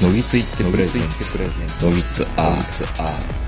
のぎついってプレゼンツのぎつアー。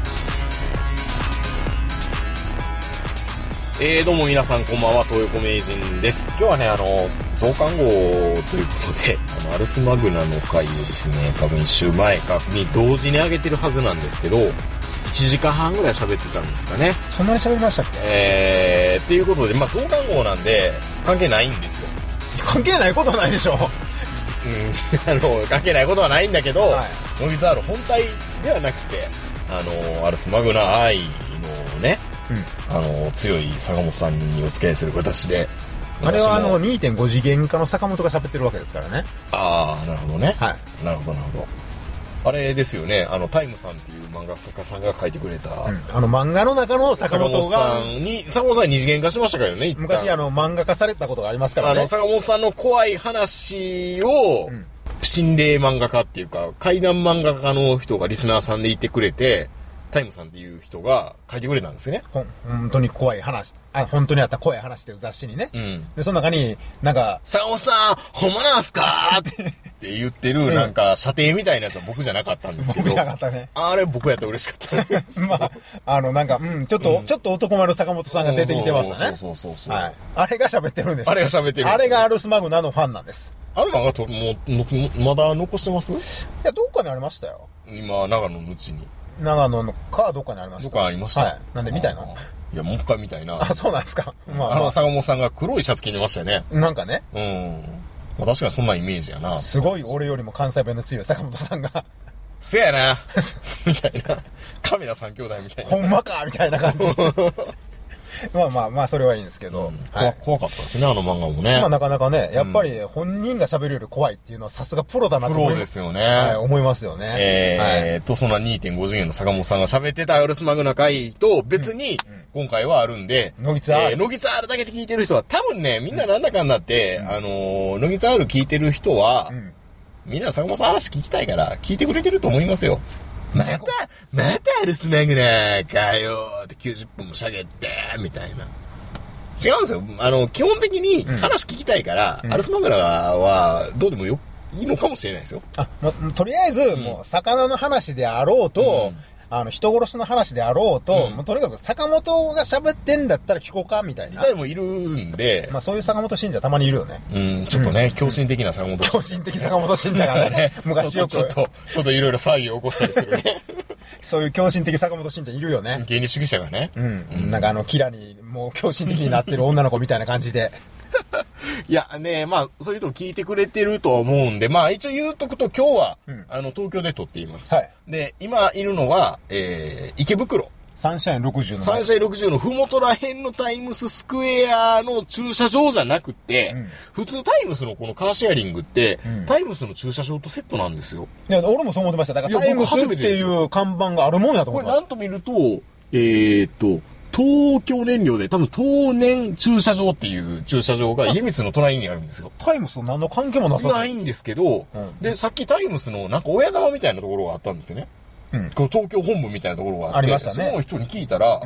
どうも皆さんこんばんは、東横名人です。今日はね、増刊号ということで、アルスマグナの回をですね、多分1週前かに同時に上げてるはずなんですけど、1時間半ぐらい喋ってたんですかね。 そんなに喋りましたっけ？ っていうことで、増刊号なんで、関係ないんですよ。 関係ないことはないでしょ。 関係ないことはないんだけど、 はい、 ノギツアール本体ではなくて、アルスマグナ愛のね、強い坂本さんにお付き合いする形で。 あれは2.5 次元化の坂本が喋ってるわけですからね。 ああ、なるほどね。 はい。 なるほど、なるほど。あれですよね、タイムさんっていう漫画作家さんが書いてくれた。 漫画の中の坂本が。 坂本さん二次元化しましたからね、 昔漫画化されたことがありますからね。 坂本さんの怖い話を、心霊漫画家っていうか、怪談漫画家の人がリスナーさんでいてくれて、タイムさんっていう人が書いてくれたんですよね。 本当に怖い話。本当にあった怖い話っていう雑誌にね。で、その中に、 坂本さん、ほんまなんすかって言ってる、射程みたいなやつは僕じゃなかったんですけど。 僕じゃなかったね。 あれ僕やったら嬉しかった。 ちょっと男丸坂本さんが出てきてましたね。 そう。 はい。あれが喋ってるんです。 あれが喋ってる。 あれがアルスマグナのファンなんです。 あの漫画まだ残してます？いや、どっかにありましたよ。 今、長野のうちに。 長野のかどっかにありました。 どっかありました。 はい。なんで見たいの？ いや、もう一回見たいな。 あ、そうなんですか。 坂本さんが黒いシャツ着てましたよね。 なんかね。 確かにそんなイメージやな。 すごい俺よりも関西弁の強い坂本さんが。 せやな。みたいな。カメラ三兄弟みたいな。 ほんまかみたいな感じ。まあ、それはいいんですけど。 怖かったですね、あの漫画もね。 なかなかね、やっぱり本人が喋るより怖いっていうのはさすがプロだなとプロですよね。 はい、思いますよね。 そんな 2.5 次元の坂本さんが喋ってたアルスマグナ回と別に、今回はあるんで、 ノギツアール。 ノギツアールだけで聞いてる人は、多分ね、みんななんだかんだって、ノギツアール聞いてる人は、みんな坂本さん話聞きたいから聞いてくれてると思いますよ。またアルスマグナかよって90分もしゃげて、みたいな。違うんですよ。基本的に話聞きたいから、アルスマグナはどうでもいいのかもしれないですよ。 とりあえず、もう、魚の話であろうと、人殺しの話であろうと、もうとにかく坂本が喋ってんだったら聞こうか、みたいな。 人もいるんで。 そういう坂本信者たまにいるよね。 ちょっとね、狂信的な坂本信者。 狂信的坂本信者がね、昔よく。 ちょっといろいろ騒ぎを起こしたりするね。 そういう狂信的坂本信者いるよね。 原理主義者がね。 キラにもう狂信的になってる女の子みたいな感じで。 いやね、そういうのを聞いてくれてるとは思うんで、一応言うとくと今日は、東京で撮っています。 はい。 で、今いるのは、池袋。 サンシャイン60の。 サンシャイン60のふもとら辺のタイムススクエアの駐車場じゃなくて、普通タイムスのこのカーシェアリングって、タイムスの駐車場とセットなんですよ。 いや、俺もそう思ってました。だからタイムスっていう看板があるもんやと思ってました。これなんと見ると、東京燃料で多分東燃駐車場っていう駐車場が家光の隣にあるんですよ。 タイムスと何の関係もなさそう。 ないんですけど、で、さっきタイムスの親玉みたいなところがあったんですよね。この東京本部みたいなところがあって、 ありましたね。 その人に聞いたら、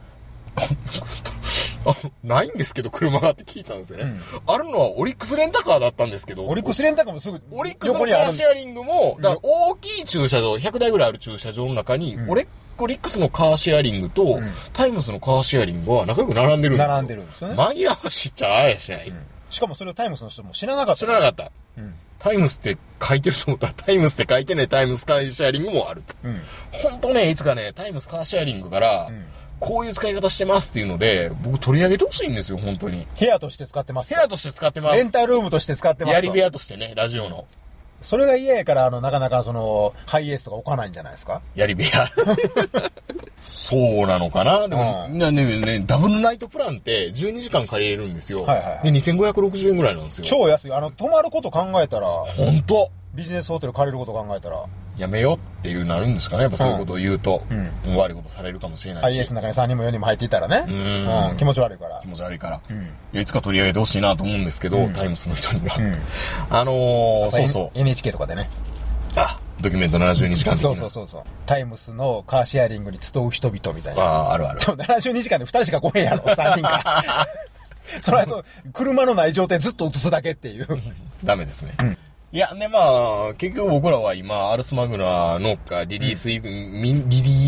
ないんですけど車がって聞いたんですよね。あるのはオリックスレンタカーだったんですけど、 オリックスレンタカーもすぐオリックスのカーシェアリングも、だから大きい駐車場、100台ぐらいある駐車場の中に、オリックスのカーシェアリングと、タイムスのカーシェアリングは仲良く並んでるんですよ。 並んでるんですよね。 紛らわしいっちゃあやしない。 しかもそれをタイムスの人も知らなかった。 知らなかった。タイムスって書いてると思ったら、タイムスって書いてないタイムスカーシェアリングもあると。ほんとね、いつかね、タイムスカーシェアリングから、こういう使い方してますっていうので、僕取り上げてほしいんですよ、本当に。 部屋として使ってます。 部屋として使ってます。 レンタルームとして使ってます。 やり部屋としてね、ラジオの。 それが嫌やから、なかなかハイエースとか置かないんじゃないですか？ やり部屋。そうなのかな。でも、ダブルナイトプランって12時間借りれるんですよ。で、2560円ぐらいなんですよ。 超安い。泊まること考えたら。 ほんと。 ビジネスホテル借りること考えたら。 やめよっていうなるんですかね。やっぱそういうことを言うと。悪いことされるかもしれないし。 ハイエースの中に3人も4人も入っていたらね。気持ち悪いから。 気持ち悪いから。いつか取り上げてほしいなと思うんですけど、タイムスの人には。そうそう。 NHK とかでね。 ドキュメント72時間的な。 そう。タイムスのカーシェアリングに集う人々みたいな。 あるある。 でも72時間で2人しか来へんやろ、3人か。その後、車のない状態ずっと映すだけっていう。 ダメですね。 いや、ね、まあ、結局僕らは今、アルスマグナのリリースイベン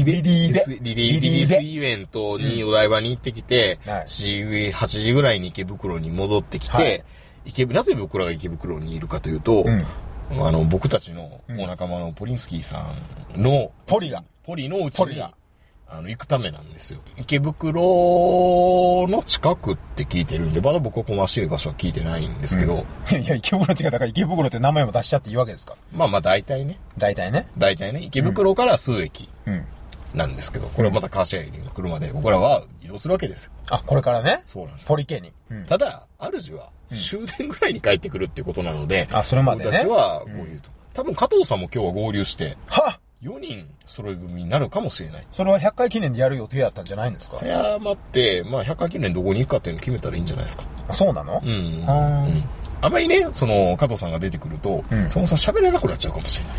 トにお台場に行ってきて、8時ぐらいに池袋に戻ってきて、なぜ僕らが池袋にいるかというと、僕たちのお仲間のポリンスキーさんの、ポリのうちに、行くためなんですよ。池袋の近くって聞いてるんで、まだ僕は細かい場所は聞いてないんですけど。 いや、池袋近くだから池袋って名前も出しちゃっていいわけですか？ まあ大体ね。 大体ね。 池袋から数駅なんですけど、これはまたカーシェアリングの車で僕らは移動するわけですよ。 あ、これからね。 そうなんです。 ポリ家に。 ただ、主は終電ぐらいに帰ってくるっていうことなので、 それまでね。 僕たちは合流と。多分加藤さんも今日は合流して、4人揃い踏みになるかもしれない。 それは100回記念でやる予定だったんじゃないんですか？ 早まって、まあ100回記念どこに行くかっていうのを決めたらいいんじゃないですか。 そうなの？ あんまりね、加藤さんが出てくると、そもそも喋れなくなっちゃうかもしれない。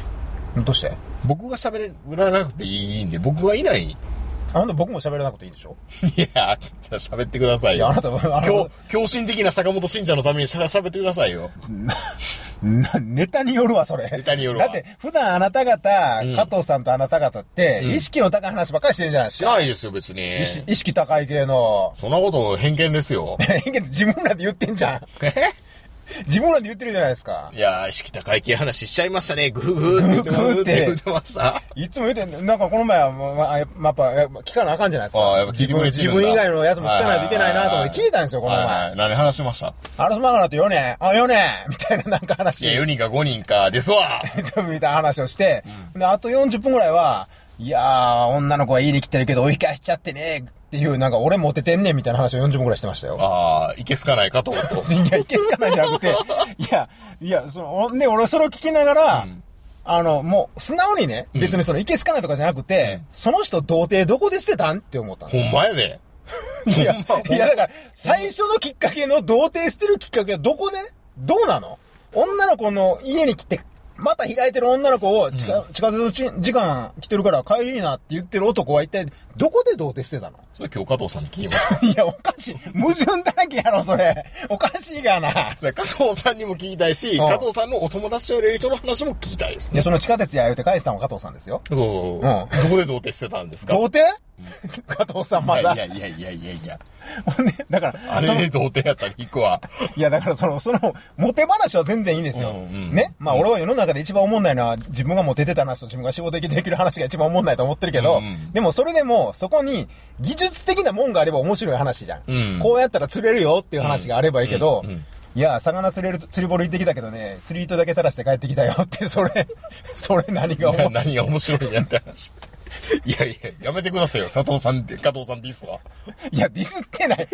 どうして？ 僕が喋らなくていいんで、僕がいない。 ほんと僕も喋らなくていいでしょ？ いや、喋ってくださいよ。 いや、あなたは、 狂信的な坂本慎者のために喋ってくださいよ。 ネタによるわ、それ。 ネタによるわ。 だって、普段あなた方、加藤さんとあなた方って、意識の高い話ばっかりしてるんじゃないですか。 しないですよ、別に。 意識高い系の。 そんなこと偏見ですよ。 偏見って自分らで言ってんじゃん。自分らで言ってるじゃないですか。 いやー、意識高い系話しちゃいましたね。グーって言ってました。 いつも言ってんなんかこの前は、やっぱ、聞かなあかんじゃないですか。 やっぱ聞いてくれてるんだ。 自分以外のやつも聞かないといけないなと思って聞いたんですよ、この前。 何話しました？ アルスマグナって4年4年みたいななんか話。 いや、4人か5人かですわみたいな話をして、で、あと40分ぐらいは、いやー、女の子は家に来てるけど追い返しちゃってねっていう、なんか俺モテてんねんみたいな話を40分ぐらいしてましたよ。 いけすかないかと思うと。 いや、いけすかないじゃなくて、いや、俺それを聞きながら、もう、素直にね、別にいけすかないとかじゃなくて、その人童貞どこで捨てたんって思ったんですよ。 ほんまやで。 いや、だから、最初のきっかけの童貞捨てるきっかけはどこでどうなの？女の子の家に来て、また開いてる女の子を地下鉄時間来てるから帰りになって言ってる男は一体どこで童貞捨てたの？ それ今日加藤さんに聞きました。 いや、おかしい。矛盾だらけやろ、それ。おかしいがな。 それ加藤さんにも聞きたいし、加藤さんのお友達とやれる人の話も聞きたいですね。 いや、その地下鉄や言うて返したのは加藤さんですよ。 そう。どこで童貞捨てたんですか？ 童貞？加藤さんまだ。 いや。 ほんで、だから。 あれで童貞やったら行くわ。 いや、だからモテ話は全然いいんですよ。ね。まあ俺は世の中で一番思んないのは自分がモテてた話と自分が仕事できる話が一番思んないと思ってるけど、でもそれでもそこに技術的なもんがあれば面白い話じゃん。こうやったら釣れるよっていう話があればいいけど、いや、魚釣り堀行ってきたけどね、釣り糸だけ垂らして帰ってきたよって、それ何が面白いんやって話。いや、やめてくださいよ。加藤さんディスは。 いや、ディスってない。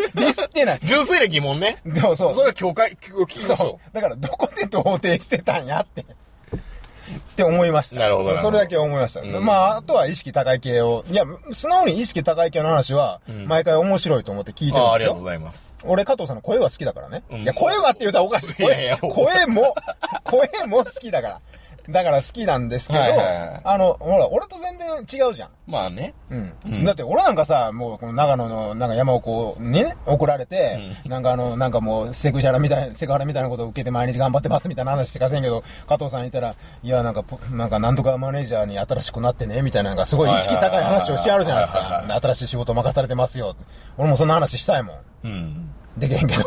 純粋な疑問ね。 そう。 それは聞きましょう。だから、どこで童貞してたんやって。って思いました。 なるほど。 それだけ思いました。まあ、あとは意識高い系を、いや、素直に意識高い系の話は、毎回面白いと思って聞いてるんですよ。 ありがとうございます。 俺、加藤さんの声は好きだからね。いや、声はって言うたらおかしい。声も好きだから。だから好きなんですけど、ほら、俺と全然違うじゃん。 まあね。 だって俺なんかさ、もうこの長野のなんか山奥にね、送られて、なんかもうセクハラみたいなことを受けて毎日頑張ってますみたいな話してかせんけど、加藤さんいたら、いやなんかなんとかマネージャーに新しくなってね、みたいななんかすごい意識高い話をしてあるじゃないですか。新しい仕事任されてますよ。俺もそんな話したいもん。できへんけど。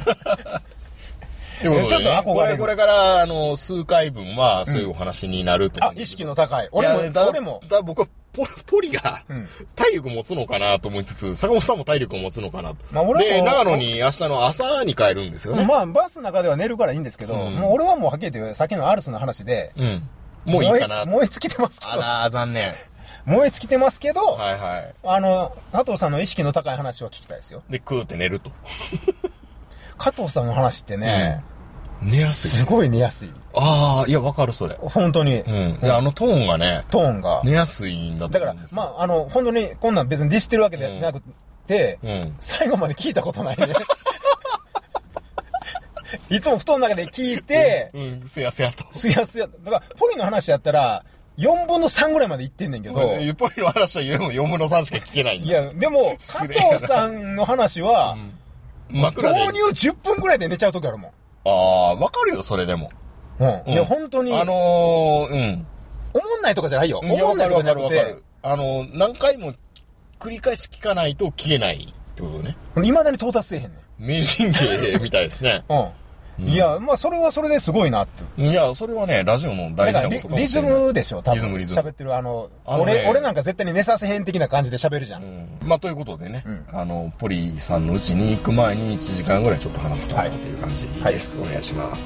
ちょっと憧れる。これから、数回分は、そういうお話になると。 意識の高い。俺も。 僕は、ポリが、体力持つのかなと思いつつ、坂本さんも体力持つのかなと。で、長野に明日の朝に帰るんですよね。 まあ、バスの中では寝るからいいんですけど、もう俺はもうはっきり言って、さっきのアルスの話で、 もういいかな。 燃え尽きてますけど。 残念。 燃え尽きてますけど、加藤さんの意識の高い話は聞きたいですよ。 で、食うて寝ると。 加藤さんの話ってね、 寝やすい。 すごい寝やすい。 いや、わかる、それ。 本当に。 いや、トーンがね。寝やすいんだと思うんですよ。 だから、まあ、本当に、こんなん別にディスってるわけでなくて、最後まで聞いたことないね。いつも布団の中で聞いて、 すやすやと。 だから、ポリの話やったら、4分の3ぐらいまで行ってんねんけど。 ポリの話は4分の3しか聞けないんだ。 いや、でも、加藤さんの話は、導入10分ぐらいで寝ちゃうときあるもん。 わかるよ、それでも。 うん。いや、本当に。 うん。 思んないとかじゃないよ。思んないとかじゃなくて。 何回も繰り返し聞かないと消えないってことね。 未だに到達せえへんねん。 名人芸みたいですね。 うん。いや、まあ、それはそれですごいなって。 いや、それはね、ラジオの大事なことかもリズムでしょ、多分。 リズム。 喋ってる、俺なんか絶対に寝させへん的な感じで喋るじゃん。 まあ、ということでね、ポリさんの家に行く前に1時間ぐらいちょっと話すかなっていう感じです。お願いします。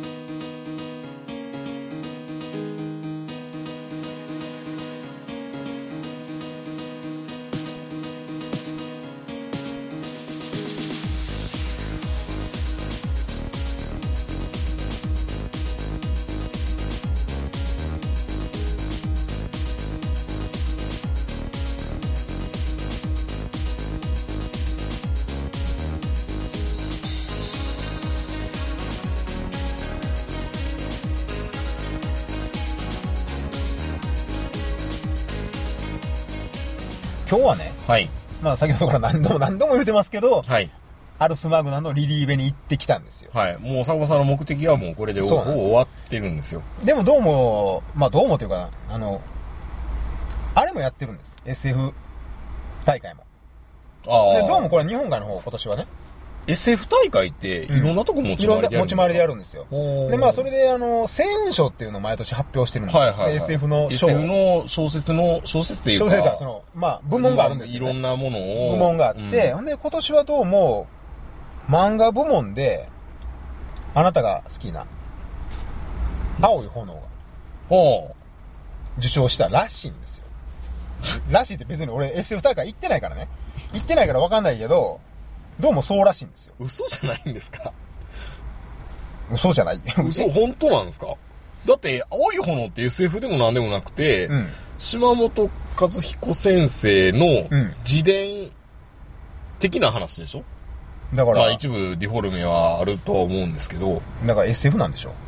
今日はね、 はい。 まあ先ほどから何度も言ってますけど、 はい。 アルスマグナのリリーベに行ってきたんですよ。 はい。もう坂本さんの目的はもうこれで終わってるんですよ。 でもどうもというか、あれもやってるんです。SF 大会も。で、どうもこれ日本海の方、今年はね。 SF 大会っていろんなとこ持ち回りでやるんですか？ 持ち回りでやるんですよ。で、まあそれで星雲賞っていうのを毎年発表してるんですよ。SF の賞。 SF の小説っていうか。 小説か、部門があるんですよ、ね。 いろんなものを。 部門があって、ほんで今年はどうも、漫画部門で、あなたが好きな、青い炎が、受賞したらしいんですよ。らしいって別に俺 SF 大会行ってないからね。行ってないから分かんないけど、どうもそうらしいんですよ。 嘘じゃないんですか？ 嘘じゃない。 嘘、本当なんですか？だって、青い炎って SF でもなんでもなくて、島本和彦先生の自伝的な話でしょ？だから。まあ一部ディフォルメはあるとは思うんですけど。 だから SF なんでしょ？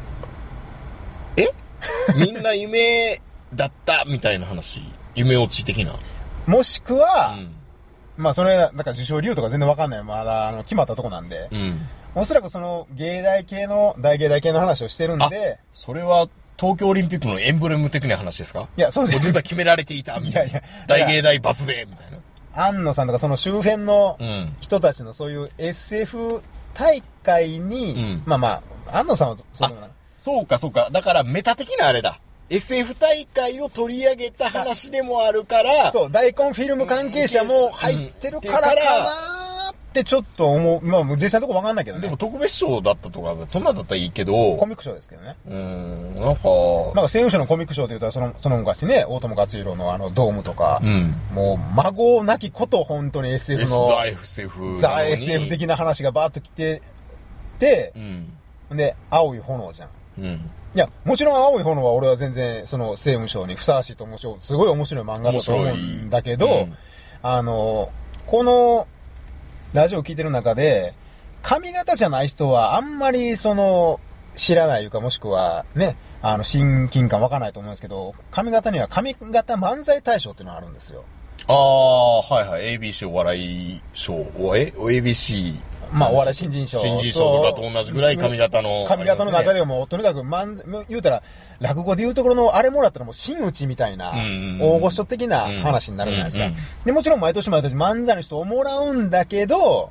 みんな夢だったみたいな話。夢落ち的な。 もしくは、まあそれ、だから受賞理由とか全然わかんない。まだ決まったとこなんで。おそらくその大芸大系の話をしてるんで。 それは東京オリンピックのエンブレム的な話ですか？ いや、そうです。 実は決められていたみたいな。大芸大バスでみたいな。 安野さんとかその周辺の人たちのそういう SF 大会に、安野さんはそうでもない。 そうか。だからメタ的なあれだ。SF 大会を取り上げた話でもあるから。 そう、大根フィルム関係者も入ってるからかなーってちょっと思う。まあ、実際のとこわかんないけどね。 でも特別賞だったとか、そんなんだったらいいけど。 コミック賞ですけどね。 なんか政務所のコミック賞というと、その昔ね、大友克洋のドームとか、もう、孫なきこと本当に SF の、ザ SF 的な話がバーッと来てて、で、青い炎じゃん。いや、もちろん青い炎は俺は全然、その政務省にふさわしいと思うし、すごい面白い漫画だと思うんだけど、この、ラジオを聞いてる中で、髪型じゃない人はあんまり知らないいうか、もしくはね、親近感わかんないと思うんですけど、髪型には髪型漫才大賞っていうのがあるんですよ。 ABC お笑い賞、ABC、 まあ、お笑い新人賞。 新人賞とかと同じぐらい髪型の。 髪型の中でも、とにかく言うたら、落語で言うところのあれもらったらもう真打ちみたいな、大御所的な話になるじゃないですか。で、もちろん毎年漫才の人をもらうんだけど、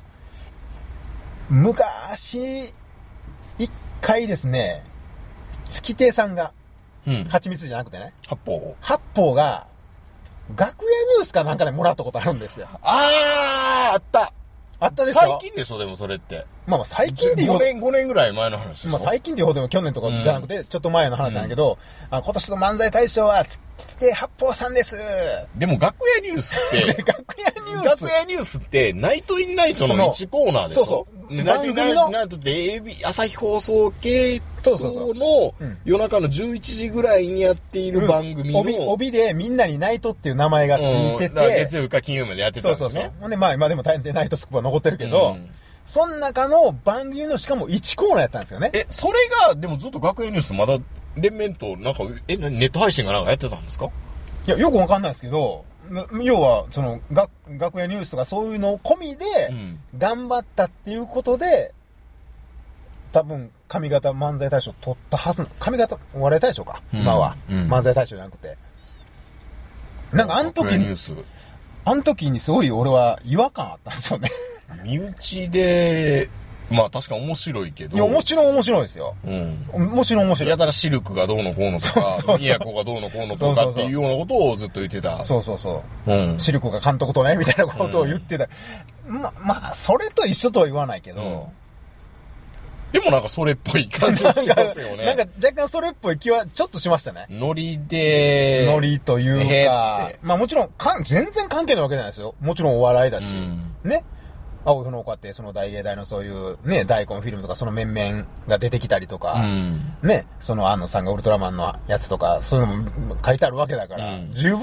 昔、一回ですね、月亭さんが、蜂蜜じゃなくてね、八方が、楽屋ニュースかなんかでもらったことあるんですよ。 あったでしょ？最近でしょ、でもそれって。 まあ最近で言うと。 5年ぐらい前の話でしょ。 まあ最近で言うほども去年とかじゃなくて、ちょっと前の話なんだけど、今年の漫才大賞は、月亭八方さんです。 でも楽屋ニュースって、 楽屋ニュースって、ナイトインナイトの1コーナーでしょ。そう。ナイトインナイトって朝日放送系の夜中の11時ぐらいにやっている番組の帯でみんなにナイトっていう名前がついてて、 月曜日か金曜日までやってたんですね。 そう。ほんでまあでも大変ナイトスクープは残ってるけど、その中の番組のしかも1コーナーやったんですよね。 それがでもずっと楽屋ニュースまだ連綿となんかネット配信がなんかやってたんですか？ いやよくわかんないですけど、要は楽屋ニュースとかそういうのを込みで頑張ったっていうことで多分、上方漫才大賞取ったはず、上方お笑い大賞か、今は、漫才大賞じゃなくて。なんかあの時にすごい俺は違和感あったんですよね。 身内で、まあ確か面白いけど。 いや、もちろん面白いですよ。もちろん面白い。 やたらシルクがどうのこうのとか、宮古がどうのこうのとかっていうようなことをずっと言ってた。 そう。シルクが監督とね、みたいなことを言ってた。まあ、それと一緒とは言わないけど。 でもなんかそれっぽい感じがしますよね。 なんか若干それっぽい気はちょっとしましたね。 ノリというか、まあもちろん、全然関係ないわけじゃないですよ。もちろんお笑いだし。ね。青い炎かってその大芸大のそういうね、大根フィルムとかその面々が出てきたりとか、ね、その安野さんがウルトラマンのやつとか、そういうのも書いてあるわけだから、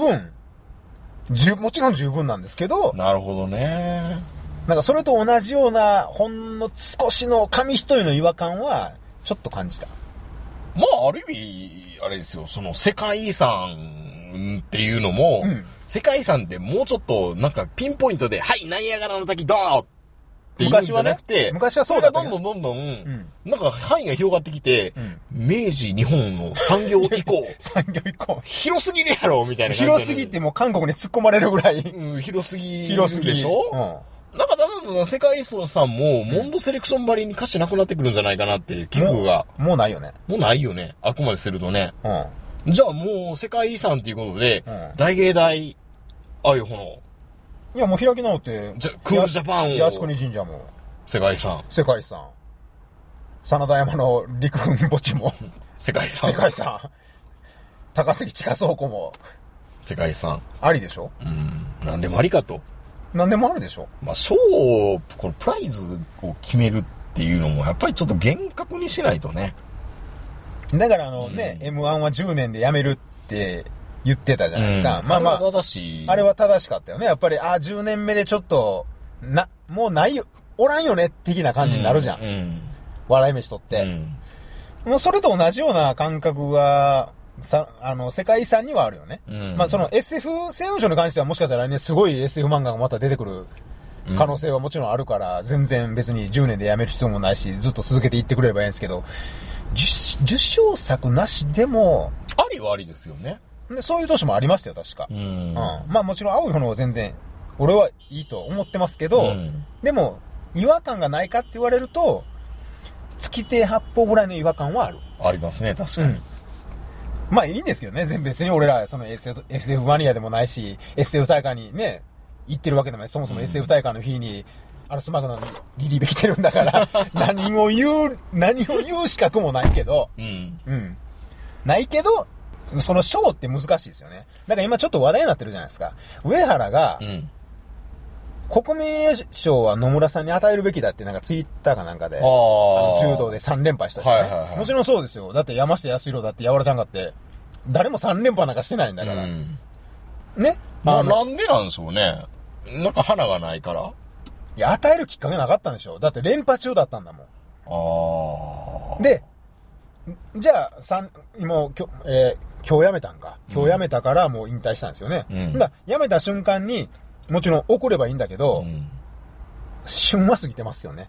もちろん十分なんですけど、 なるほどね。 なんかそれと同じような、ほんの少しの紙一重の違和感は、ちょっと感じた。 まあ、ある意味、あれですよ、その世界遺産っていうのも、世界遺産ってもうちょっとなんかピンポイントで、はい、ナイアガラの滝どうっていうんじゃなくて、 昔はそうだったそれがどんどん、なんか範囲が広がってきて、明治日本の産業以降。広すぎるやろみたいな感じで。 広すぎてもう韓国に突っ込まれるぐらい。 広すぎでしょなんか、世界遺産さんも、モンドセレクションばりに歌詞なくなってくるんじゃないかなって危惧が。 もうないよね。 もうないよね。あくまでするとね。じゃあもう世界遺産っていうことで、大芸大、ああいう炎。 いやもう開き直って、 クールジャパンを。 靖国神社も。 世界遺産。 真田山の陸軍墓地も。 世界遺産。 高杉地下倉庫も。 世界遺産。 ありでしょ？ なんでもありかと。 なんでもあるでしょ？ まあ、このプライズを決めるっていうのも、やっぱりちょっと厳格にしないとね。 だからM1 は10年で辞めるって言ってたじゃないですか。 まあまあ、あれは正しかったよね。やっぱり、10年目でちょっと、もうないよ、おらんよね、的な感じになるじゃん。笑い飯とって。もうそれと同じような感覚が、世界遺産にはあるよね。まあその SF 西洋書に関してはもしかしたら来年すごい SF 漫画がまた出てくる可能性はもちろんあるから、全然別に10年でやめる必要もないし、ずっと続けていってくれればいいんですけど、受賞作なしでも、 ありはありですよね。 そういう年もありましたよ、確か。まあもちろん青い炎は全然、俺はいいと思ってますけど、でも、違和感がないかって言われると、月手八方ぐらいの違和感はある。 ありますね、確かに。 まあいいんですけどね、別に俺らその SF マニアでもないし、SF 大会にね、行ってるわけでもない。そもそも SF 大会の日に、アルスマグナのリリーベ来てるんだから、何を言う資格もないけど、ないけど、その賞って難しいですよね。だから今ちょっと話題になってるじゃないですか。上原が、国民栄誉賞は野村さんに与えるべきだってなんかツイッターかなんかで、柔道で3連覇したしね。もちろんそうですよ。だって山下康弘だってやわらちゃんがって、誰も3連覇なんかしてないんだから。ね。 なんでなんでしょうね。なんか花がないから。 いや、与えるきっかけなかったんでしょ。だって連覇中だったんだもん。で、じゃあ、今日辞めたんか。今日辞めたからもう引退したんですよね。辞めた瞬間に、もちろん怒ればいいんだけど、旬は過ぎてますよね。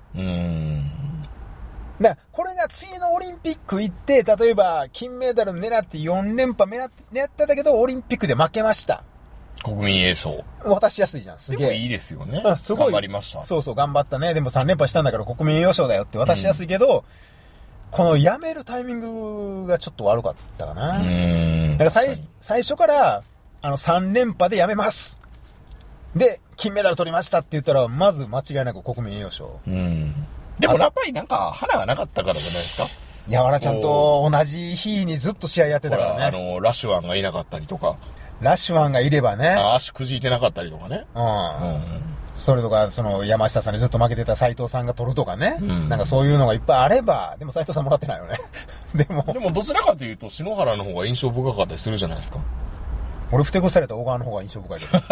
だから、これが次のオリンピック行って、例えば、金メダル狙って4連覇狙ってたけど、オリンピックで負けました。 国民栄誉賞。 渡しやすいじゃん、すげえ。 でもいいですよね。 すごい。 頑張りました。 そう、頑張ったね。でも3連覇したんだから国民栄誉賞だよって渡しやすいけど、この辞めるタイミングがちょっと悪かったかな。だから最初から、3連覇で辞めます。で、金メダル取りましたって言ったら、まず間違いなく国民栄誉賞。 でもやっぱりなんか、花がなかったからじゃないですか。 やわらちゃんと同じ日にずっと試合やってたからね。 ラッシュワンがいなかったりとか。 ラッシュワンがいればね。 足くじいてなかったりとかね。 それとか、山下さんにずっと負けてた斉藤さんが取るとかね。なんかそういうのがいっぱいあれば、でも斉藤さんもらってないよね。でもどちらかというと、篠原の方が印象深かったりするじゃないですか。 俺、ふてこされた小川の方が印象深いけど。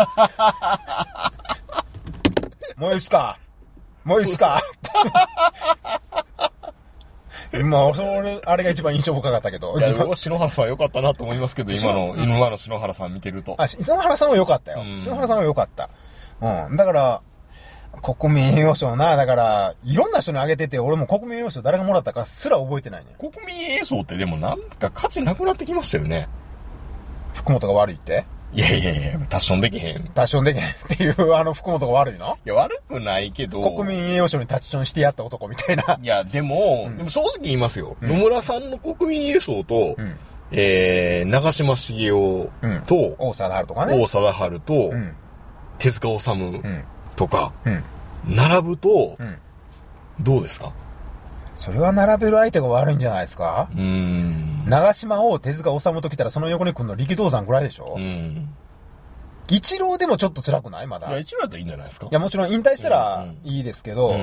もういいっすかまあ、あれが一番印象深かったけど。 いや、僕は篠原さん良かったなと思いますけど、今の篠原さん見てると。 篠原さんは良かったよ。篠原さんは良かった。だから、 国民栄誉賞な。だから、いろんな人にあげてて、俺も国民栄誉賞誰がもらったかすら覚えてないね。 国民栄誉賞ってでもなんか価値なくなってきましたよね。 福本が悪いって？ いや、タッションできへん。 タッションできへんっていう福本が悪いの？ いや、悪くないけど。 国民栄誉賞にタッションしてやった男みたいな。 いや、でも正直言いますよ。野村さんの国民栄誉賞と、長嶋茂雄と、 王貞治とかね。 王貞治と、手塚治虫とか、並ぶと、どうですか？ それは並べる相手が悪いんじゃないですか？長嶋を手塚治虫と来たらその横に来るの力道山ぐらいでしょ？一郎でもちょっと辛くない？まだ。 いや、一郎だったらいいんじゃないですか？ いや、もちろん引退したらいいですけど、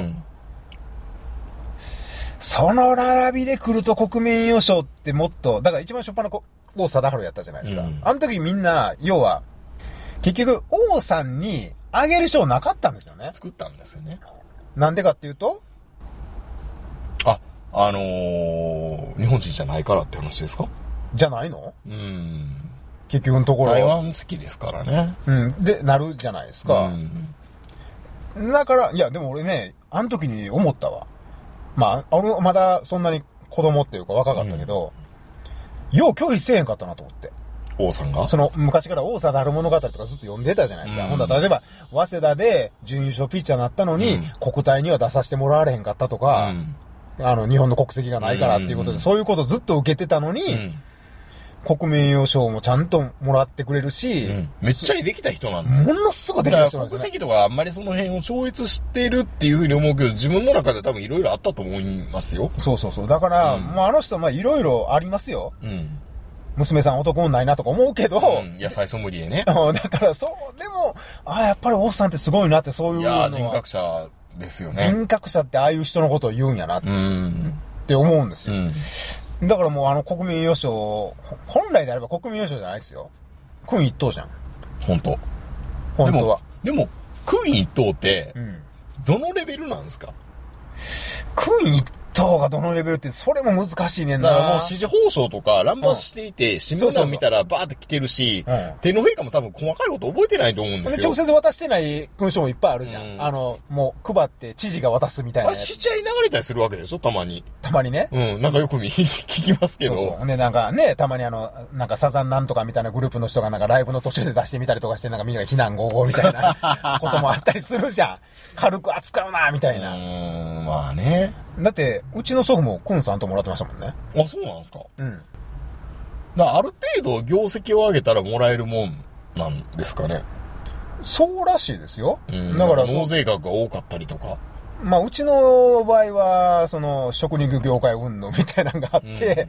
その並びで来ると国民栄誉賞ってもっと、だから一番初っ端の王貞治やったじゃないですか。あの時みんな、要は、結局王さんにあげる賞なかったんですよね。 作ったんですよね。 なんでかっていうと、 日本人じゃないからって話ですか？ じゃないの？結局のところ。 台湾好きですからね。 で、なるじゃないですか。だから、いや、でも俺ね、あの時に思ったわ。まあ、俺まだそんなに子供っていうか若かったけど、よう拒否せえへんかったなと思って。 王さんが？ その、昔から王貞治物語とかずっと読んでたじゃないですか。ほんだら例えば、早稲田で準優勝ピッチャーになったのに、国体には出させてもらわれへんかったとか、日本の国籍がないからっていうことで、そういうことずっと受けてたのに、国民栄誉賞もちゃんともらってくれるし、 めっちゃできた人なんですよ。 ものすごいできた人なんですよ、ね。 国籍とかあんまりその辺を超越してるっていうふうに思うけど、自分の中で多分いろいろあったと思いますよ。 そうそうそう。だから、もうあの人はいろいろありますよ。娘さん男もないなとか思うけど、 野菜ソムリエね。 だからそう、でも、やっぱり王さんってすごいなってそういうのは。 いや、人格者ですよね。 人格者ってああいう人のことを言うんやなって思うんですよ。だからもう国民栄誉賞、本来であれば国民栄誉賞じゃないですよ。君一等じゃん。 本当は。でも、君一等って、どのレベルなんですか？ 君一等がどのレベルって、それも難しいねんな。 だからもう支持報奨とか乱発していて、新聞欄見たらバーって来てるし、天皇陛下も多分細かいこと覚えてないと思うんですよ。 直接渡してない勲章もいっぱいあるじゃん。もう配って知事が渡すみたいな。 試合流れたりするわけでしょ、たまに。 たまにね。 なんかよく聞きますけど。 そう。ね、なんかね、たまになんかサザンなんとかみたいなグループの人がなんかライブの途中で出してみたりとかして、なんかみんなが非難合々みたいなこともあったりするじゃん。軽く扱うな、みたいな。 まあね。 だって、うちの祖父もクンさんともらってましたもんね。 あ、そうなんですか？ある程度業績を上げたらもらえるもんなんですかね。 そうらしいですよ。 だから納税額が多かったりとか。 まあ、うちの場合は、食肉業界運動みたいなのがあって、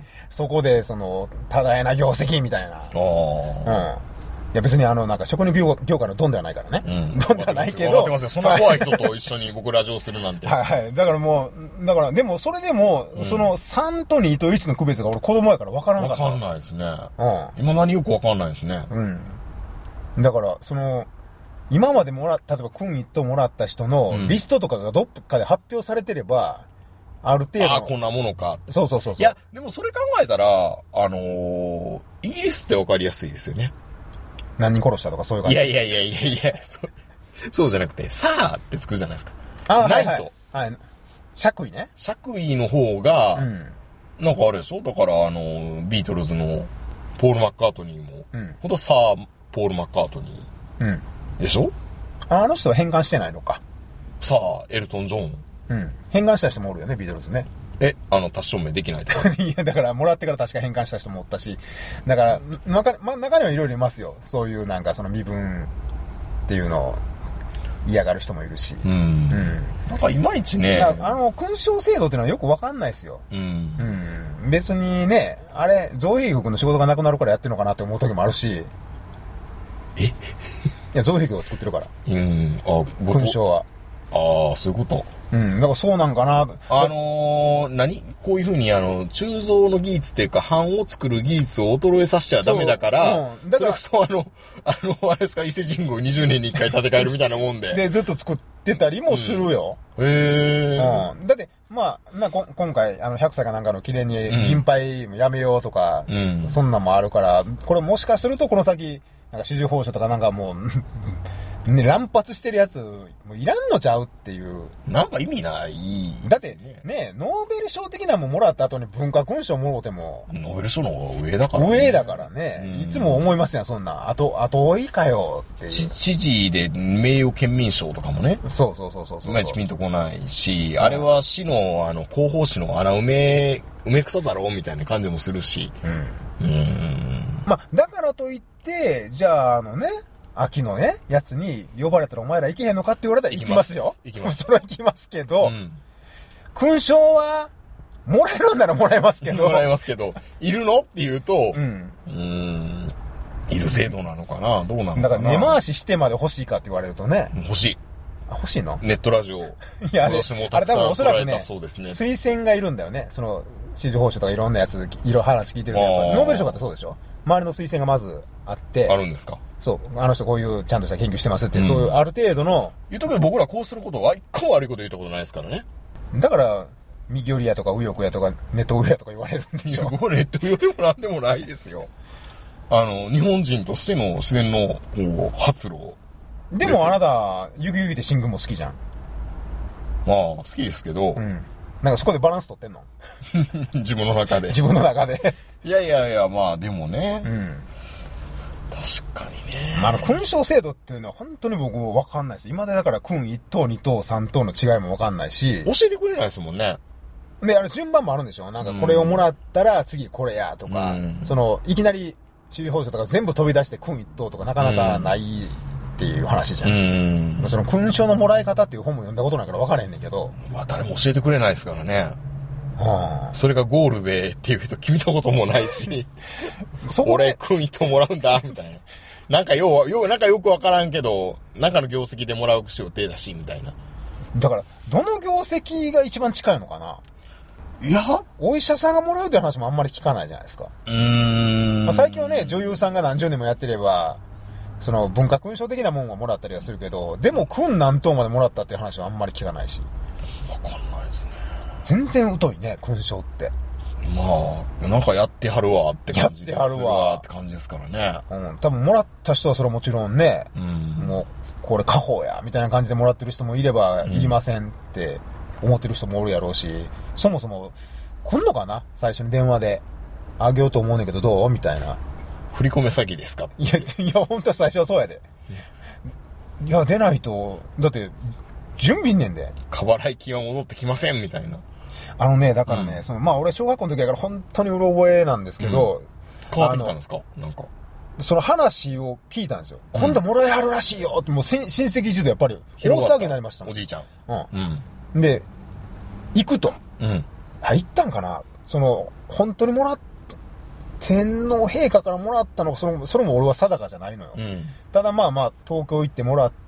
そこで、多大な業績みたいな。いや別になんか食肉業界のドンではないからね。ドンではないけど。 わかってますよ。そんな怖い人と一緒に僕ラジオするなんて。 はい。だからでもそれでも、3と2と1の区別が俺子供やから分からなかった。 分かんないですね。今何よく分かんないですね。 だから、今まで例えば君一等もらった人のリストとかがどっかで発表されてれば、ある程度。 こんなものか。 そう。 いや、でもそれ考えたら、イギリスって分かりやすいですよね。 何人殺したとかそういう感じ。 いや、そうじゃなくて、さあってつくじゃないですか。ないと。 はい。爵位ね。 爵位の方が、なんかあれでしょ？だからビートルズのポール・マッカートニーも、ほんとさあ、ポール・マッカートニー。でしょ？ あの人は返還してないのか。 さあ、エルトン・ジョン。 返還した人もおるよね、ビートルズね。 タッション名できないとか。 いや、だから、もらってから確か返還した人もおったし、だから、中にはいろいろいますよ。そういう、なんか、身分っていうのを嫌がる人もいるし。 なんか、いまいちね。 勲章制度っていうのはよくわかんないですよ。別にね、あれ、造幣局の仕事がなくなるからやってるのかなって思う時もあるし。 いや、造幣局を作ってるから。勲章は。 そういうこと。 だからそうなんかな。 こういうふうに鋳造の技術っていうか、版を作る技術を衰えさせちゃダメだから、それこそあれですか、伊勢神宮20年に1回建て替えるみたいなもんで。 で、ずっと作ってたりもするよ。だって、まあ、今回、100歳かなんかの記念に銀杯やめようとか、そんなんもあるから、これもしかするとこの先、なんか、種々報奨とかなんかもう、 ね、乱発してるやつ、もういらんのちゃうっていう。 なんか意味ない、ね。 だって、ね、ノーベル賞的なもんもらった後に文化勲章もろうても。 ノーベル賞の方が上だからね。上だからね。いつも思いますやん、そんな。後追いかよっていう。 知事で名誉県民賞とかもね。 そう。 いまいちピンとこないし、あれは市の、広報誌の穴埋め草だろうみたいな感じもするし。 まあ、だからといって、じゃあ秋のね、やつに呼ばれたらお前ら行けへんのかって言われたら行きますよ。 行きます。 それは行きますけど、勲章は、もらえるんならもらえますけど。 もらえますけど、いるのって言うと、いる制度なのかな、どうなのかな。 だから根回ししてまで欲しいかって言われるとね。 欲しい。 欲しいの？ ネットラジオ。 いや、 私もたくさん取られたそうですね。 推薦がいるんだよね。紫綬褒章とかいろんなやつ、いろいろ話聞いてると、ノーベル賞だってそうでしょ？周りの推薦がまずあって。 あるんですか？ そう。あの人こういうちゃんとした研究してますっていう、そういうある程度の。 言うとけど僕らこうすることは一個も悪いこと言ったことないですからね。 だから、右寄りやとか右翼やとかネット上やとか言われるんでしょ。 僕はネット上でもなんでもないですよ。日本人としての自然の、発露。 でもあなた、ゆぎゆぎって新聞も好きじゃん。 まあ、好きですけど。 なんかそこでバランス取ってんの？ 自分の中で。 自分の中で。 いや、まあでもね。確かにね。 勲章制度っていうのは本当に僕もわかんないです。今でだから勲1等、2等、3等の違いもわかんないし。 教えてくれないですもんね。 で、順番もあるんでしょ？なんかこれをもらったら次これやとか、いきなり紫綬褒章とか全部飛び出して勲1等とかなかなかないっていう話じゃん。その勲章のもらい方っていう本も読んだことないから分からへんねんけど。 まあ誰も教えてくれないですからね。それがゴールでっていう人聞いたこともないし、俺勲1等もらうんだ、みたいな。なんかなんかよくわからんけど、なんかの業績でもらう予定だし、みたいな。 だから、どの業績が一番近いのかな？ いや、 お医者さんがもらうという話もあんまり聞かないじゃないですか。最近はね、女優さんが何十年もやってれば、文化勲章的なもんはもらったりはするけど、でも勲何等までもらったっていう話はあんまり聞かないし。 わかんないですね。 全然疎いね、勲章って。 まあ、なんかやってはるわって感じです。やってはるわって感じですからね。 多分もらった人はそれはもちろんね、もう、これ家宝や、みたいな感じでもらってる人もいれば、いりませんって思ってる人もおるやろうし、そもそも、来んのかな？最初に電話で。あげようと思うねんけどどう？みたいな。 振り込め詐欺ですか？ いや、本当は最初はそうやで。いや、出ないと、だって、準備んねんで。 過払い金は戻ってきません、みたいな。 だからね、俺小学校の時やから本当にうろ覚えなんですけど、 変わってきたんですか？なんか。 その話を聞いたんですよ。今度もらえはるらしいよって、もう親戚中でやっぱり大騒ぎになりましたもん。 おじいちゃん。で、行くと。行ったんかな？本当にもらっ天皇陛下からもらったのそれも俺は定かじゃないのよ。ただ東京行ってもらって、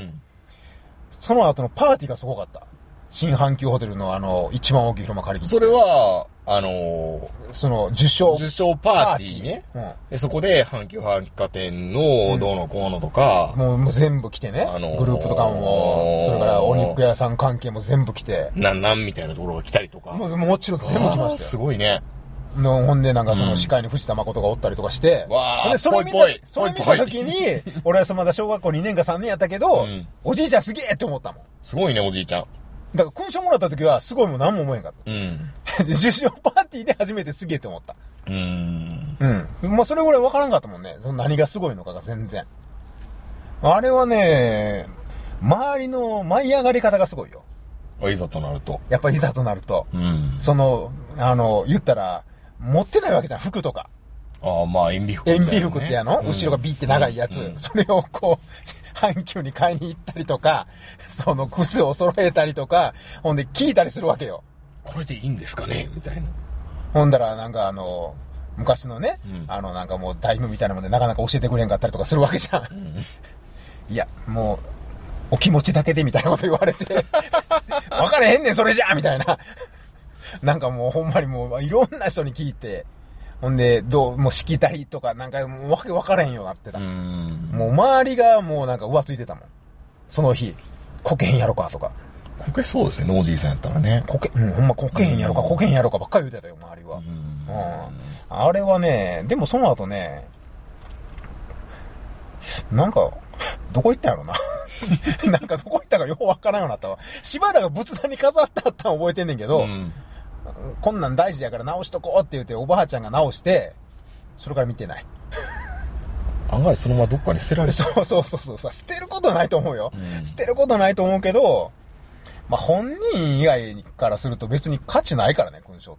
その後のパーティーがすごかった。新阪急ホテルの一番大きい広間借り切って。 それは、 受賞パーティーね。でそこで阪急百貨店のどうのこうのとか、 もう全部来てね。グループとかも、それからお肉屋さん関係も全部来て。 なんみたいなところが来たりとか。 もちろん全部来ましたよ。 すごいね。 ほんで司会に藤田誠がおったりとかして、でそれ見た時に、俺はまだ小学校2年か3年やったけど、おじいちゃんすげえって思ったもん。 すごいね、おじいちゃん。 だから勲章もらった時はすごいもう何も思えへんかった。受賞パーティーで初めてすげえって思った。それぐらい分からんかったもんね。何がすごいのかが全然。あれはね、周りの舞い上がり方がすごいよ。 いざとなると。 やっぱいざとなると。言ったら、持ってないわけじゃん、服とか。 塩ビ服。 塩ビ服って後ろがビって長いやつ。それを阪急に買いに行ったりとか、靴を揃えたりとか、ほんで聞いたりするわけよ。 これでいいんですかねみたいな。 ほんだら、昔のね、もうタイムみたいなもんでなかなか教えてくれんかったりとかするわけじゃん。いや、もう、お気持ちだけでみたいなこと言われて、分かれへんねん、それじゃみたいな。もうほんまにもういろんな人に聞いて、ほんで、もうしきたりとか、わけ分からへんようになってた。もう周りがもう浮ついてたもん。その日、こけへんやろかとか。 こけそうですね、おじいさんやったらね。 ほんまこけへんやろか、こけへんやろかばっかり言うてたよ、周りは。あれはね、でもその後ね、 どこ行ったんやろな。なんかどこ行ったかよくわからんようになったわ。しばらく仏壇に飾ってあったの覚えてんねんけど、こんなん大事やから直しとこうって言っておばあちゃんが直して、それから見てない。 案外そのままどっかに捨てられた。 そう。捨てることはないと思うよ。捨てることはないと思うけど、まあ、本人以外からすると別に価値ないからね、勲章って。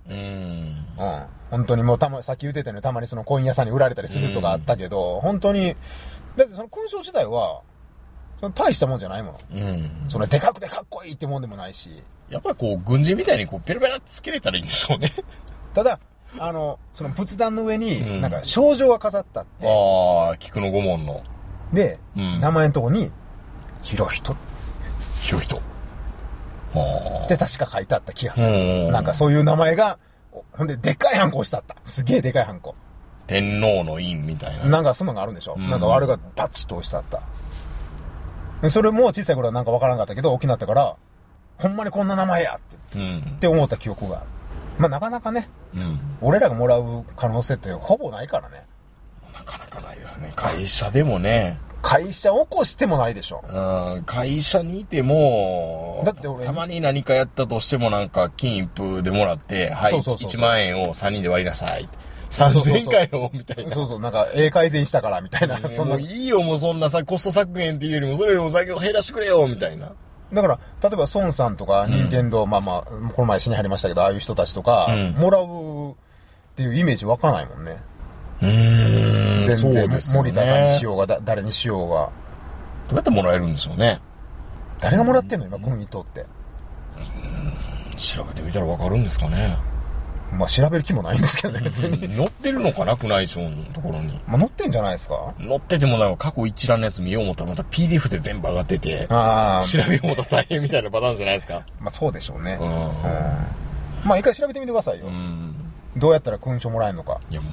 本当にもうさっき言ってたようにたまにそのコイン屋さんに売られたりするとかあったけど、本当に、だってその勲章自体は、その大したもんじゃないもの。そのでかくてかっこいいってもんでもないし。 やっぱりこう、軍人みたいにこう、ペラペラってつけれたらいいんでしょうね。 ただ、その仏壇の上に、なんか賞状が飾ったって。 ああ、菊の御門の。 で、名前のとこに、広人。 広人。 って確か書いてあった気がする。なんかそういう名前が、ほんで、でっかいハンコ押してあった。すげえでかいハンコ。 天皇の印みたいな。 なんかそんなのがあるんでしょ、なんかあれがバッチと押してあった。でそれも小さい頃はなんかわからなかったけど、大きくなったから、ほんまにこんな名前やって、って思った記憶がある。まあなかなかね、俺らがもらう可能性ってほぼないからね。 なかなかないですね。会社でもね。 会社起こしてもないでしょ。 会社にいても、 だって俺たまに何かやったとしてもなんか金一封でもらって、はい、1万円を3人で割りなさい。3000かよ、みたいな。 なんか、改善したから、みたいな。 そんな。いいよ、もうそんなさ、コスト削減っていうよりも、それよりも作業減らしてくれよ、みたいな。 だから、例えば、孫さんとか、任天堂、まあまあ、この前死に入りましたけど、ああいう人たちとか、もらうっていうイメージ湧かないもんね。全然、森田さんにしようが、誰にしようが。 どうやってもらえるんでしょうね。 誰がもらってんの今、国にとって。 調べてみたらわかるんですかね。 まあ調べる気もないんですけどね、別に。 載ってるのかな、宮内庁のところに。 まあ載ってんじゃないですか。 載っててもなんか過去一覧のやつ見よう思ったらまた PDF で全部上がってて、調べよう思ったら大変みたいなパターンじゃないですか。 まあそうでしょうね。まあ一回調べてみてくださいよ。どうやったら勲章もらえるのか。 いやもう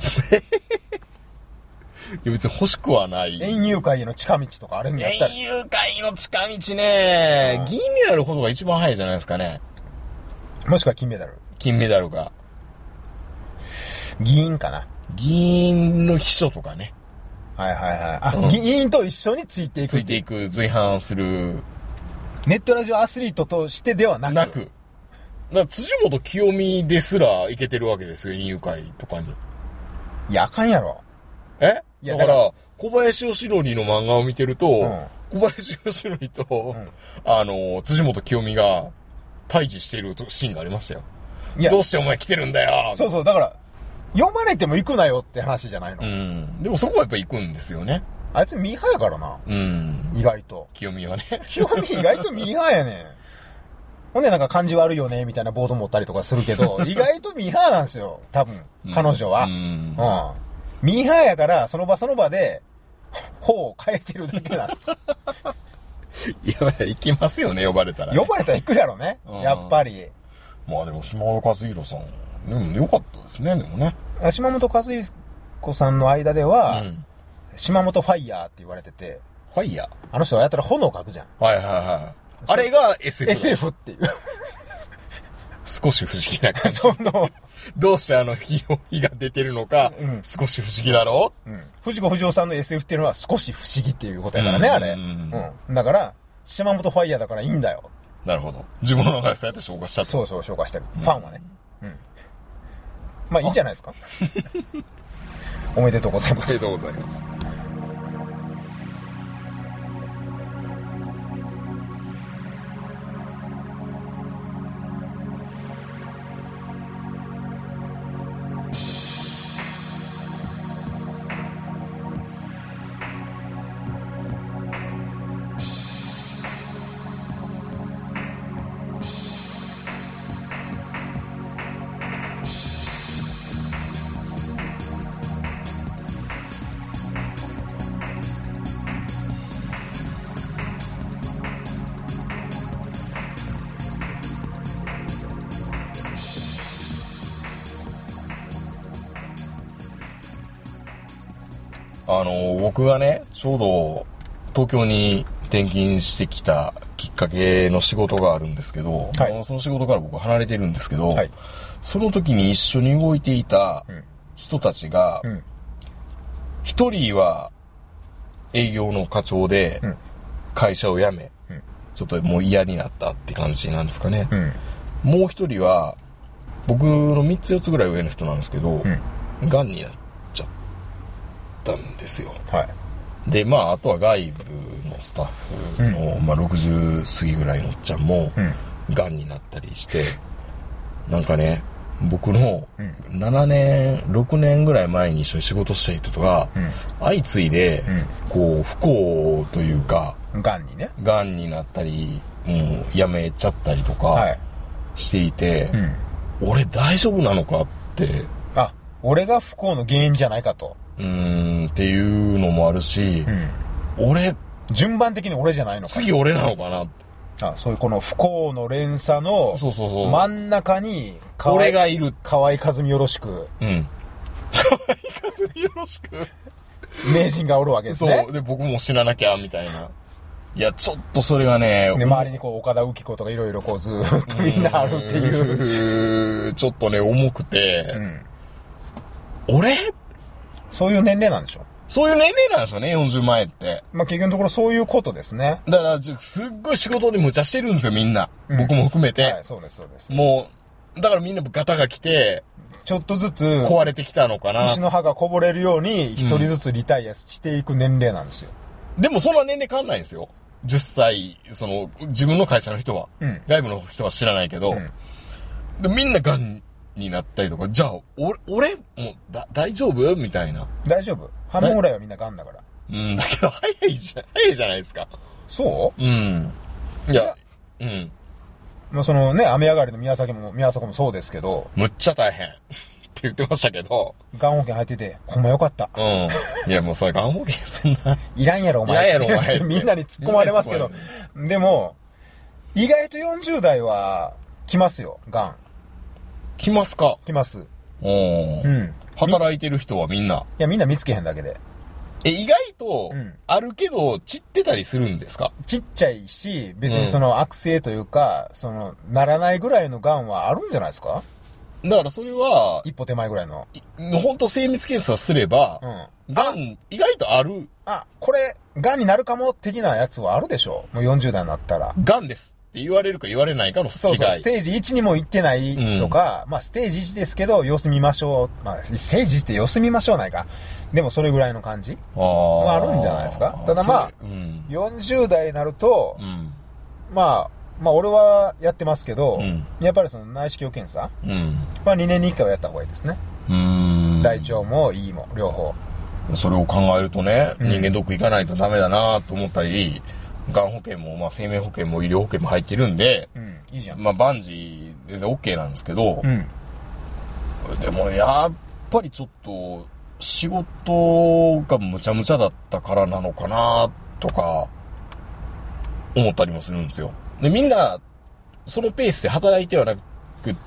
いや別に欲しくはない。 園遊会への近道とかあるんやったら。 園遊会の近道ね、議員になることが一番早いじゃないですかね。 もしくは金メダル。 金メダルが。 議員かな。 議員の秘書とかね。 議員と一緒についていく。 ついていく、随伴する。 ネットラジオアスリートとしてではなく。 だから辻元清美ですらいけてるわけですよ、園遊会とかに。 いや、あかんやろ。 だから、小林義則の漫画を見てると、小林義則と、辻元清美が対峙しているシーンがありましたよ。どうしてお前来てるんだよ。 そう、だから、読まれても行くなよって話じゃないの。 でもそこはやっぱ行くんですよね。 あいつミーハーやからな。意外と。 清美はね。 清美意外とミーハーやねん。ほんでなんか感じ悪いよね、みたいなボード持ったりとかするけど、意外とミーハーなんですよ。多分、彼女は。ミーハーやから、その場その場で、方を変えてるだけなんです。 いや、行きますよね、呼ばれたら、ね。 呼ばれたら行くやろね。やっぱり。 まあでも、島本和弘さん。でも良かったですね、でもね。 島本和彦さんの間では、島本ファイヤーって言われてて。 ファイヤーあの人はやったら炎を描くじゃん。 あれが SF。 SF っていう。 少し不思議な感じ。どうして火が出てるのか、少し不思議だろ藤子不二雄さんの SF っていうのは少し不思議っていうことやからね、あれ。だから、島本ファイヤーだからいいんだよ。 なるほど。自分の中でそうやって紹介したと。 そう、紹介してる。ファンはね。まあいいじゃないですか。おめでとうございます。 おめでとうございます。僕がね、ちょうど東京に転勤してきたきっかけの仕事があるんですけど、その仕事から僕は離れてるんですけど、その時に一緒に動いていた人たちが、一人は営業の課長で、 会社を辞め、ちょっともう嫌になったって感じなんですかね。もう一人は、僕の3つ4つぐらい上の人なんですけど、癌になっちゃったんですよ。 はい。 で、まあ、あとは外部のスタッフの、まあ、60過ぎぐらいのおっちゃんも、癌になったりして、なんかね、僕の7年、6年ぐらい前に一緒に仕事した人とか、相次いで、こう、不幸というか、癌になったり、もう辞めちゃったりとかしていて、俺大丈夫なのかって。 あ、俺が不幸の原因じゃないかと。 っていうのもあるし、俺、 順番的に俺じゃないのか。 次俺なのかなって。 あ、そういうこの不幸の連鎖の真ん中に俺がいる。 河合和美よろしく。 河合和美よろしく。 名人がおるわけですね。 そう。で、僕も死ななきゃ、みたいな。いや、ちょっとそれがね。 で、周りにこう、岡田浮子とかいろいろこう、ずーっとみんなあるっていう。 ちょっとね、重くて。俺そういう年齢なんでしょ？ そういう年齢なんでしょうね、40前って。 まあ、結局のところそういうことですね。 だから、すっごい仕事で無茶してるんですよ、みんな。僕も含めて。 はい、そうです、そうです。 もう、だからみんなガタが来て、 ちょっとずつ、 壊れてきたのかな。 牛の歯がこぼれるように、一人ずつリタイアしていく年齢なんですよ。 でもそんな年齢変わんないんですよ。10歳、自分の会社の人は。外部の人は知らないけど、でみんな癌になったりとか、じゃあ、俺もう、大丈夫みたいな。 大丈夫。半分ぐらいはみんな癌だから。 だけど、早いじゃないですか。 そう？ いや、 まあ、そのね、雨上がりの宮迫もそうですけど。 むっちゃ大変。って言ってましたけど。 癌保険入ってて、ほんまよかった。 いや、もうそれ癌保険、そんな。 いらんやろ、お前。 いらんやろ、お前。 みんなに突っ込まれますけど。でも、意外と40代は、来ますよ、癌。 来ますか？ 来ます。 働いてる人はみんな。 いや、みんな見つけへんだけで。 意外と、あるけど、散ってたりするんですか？ ちっちゃいし、別にその悪性というか、ならないぐらいの癌はあるんじゃないですか？ だからそれは、 一歩手前ぐらいの。 本当精密検査すれば、癌、意外とある。 これ、癌になるかも的なやつはあるでしょ？もう40代になったら。 癌ですって言われるか言われないかの違い。 そう、ステージ1にも行ってないとか、まあステージ1ですけど、様子見ましょう。まあ、ステージ1って様子見ましょうないか。でもそれぐらいの感じはあるんじゃないですか。ただまあ、40代になると、まあ俺はやってますけど、やっぱりその内視鏡検査、まあ2年に1回はやった方がいいですね。大腸も胃も両方。 それを考えるとね、人間ドック行かないとダメだなと思ったり、がん保険も、まあ生命保険も医療保険も入ってるんで、 いいじゃん。 まあ万事全然 OK なんですけど、でもやっぱりちょっと仕事がむちゃむちゃだったからなのかなとか思ったりもするんですよ。で、みんなそのペースで働いてはなくって、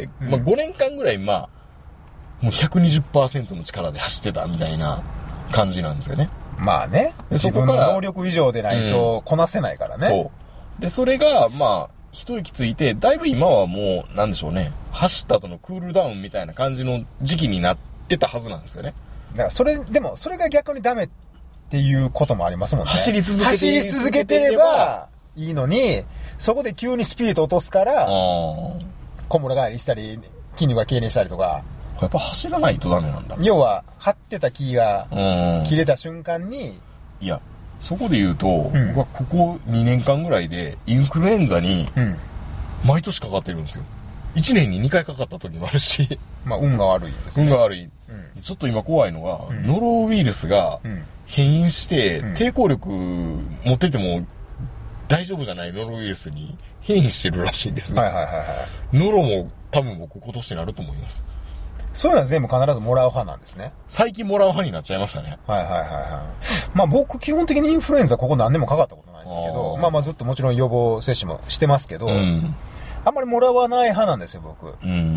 まあ5年間ぐらいまあもう 120% の力で走ってたみたいな感じなんですよね。 まあね。自分の能力以上でないとこなせないからね。 そう。で、それが、まあ、一息ついて、だいぶ今はもう、なんでしょうね。走った後のクールダウンみたいな感じの時期になってたはずなんですよね。 だからでもそれが逆にダメっていうこともありますもんね。 走り続けてればいいのに、そこで急にスピード落とすから、小村返りしたり、筋肉が痙攣したりとか。 やっぱ走らないとダメなんだ。 要は、張ってた木が切れた瞬間に、 いや、そこで言うと、僕はここ2年間ぐらいでインフルエンザに毎年かかってるんですよ。1年に2回かかった時もあるし。 まあ運が悪いですね。 運が悪い。ちょっと今怖いのが、ノロウイルスが変異して、抵抗力持ってても大丈夫じゃないノロウイルスに変異してるらしいんですね。ノロも多分僕今年なると思います。 そういうのは全部必ずもらう派なんですね。 最近もらう派になっちゃいましたね。 まあ僕基本的にインフルエンザここ何年もかかったことないんですけど、まあずっともちろん予防接種もしてますけど、あんまりもらわない派なんですよ、僕。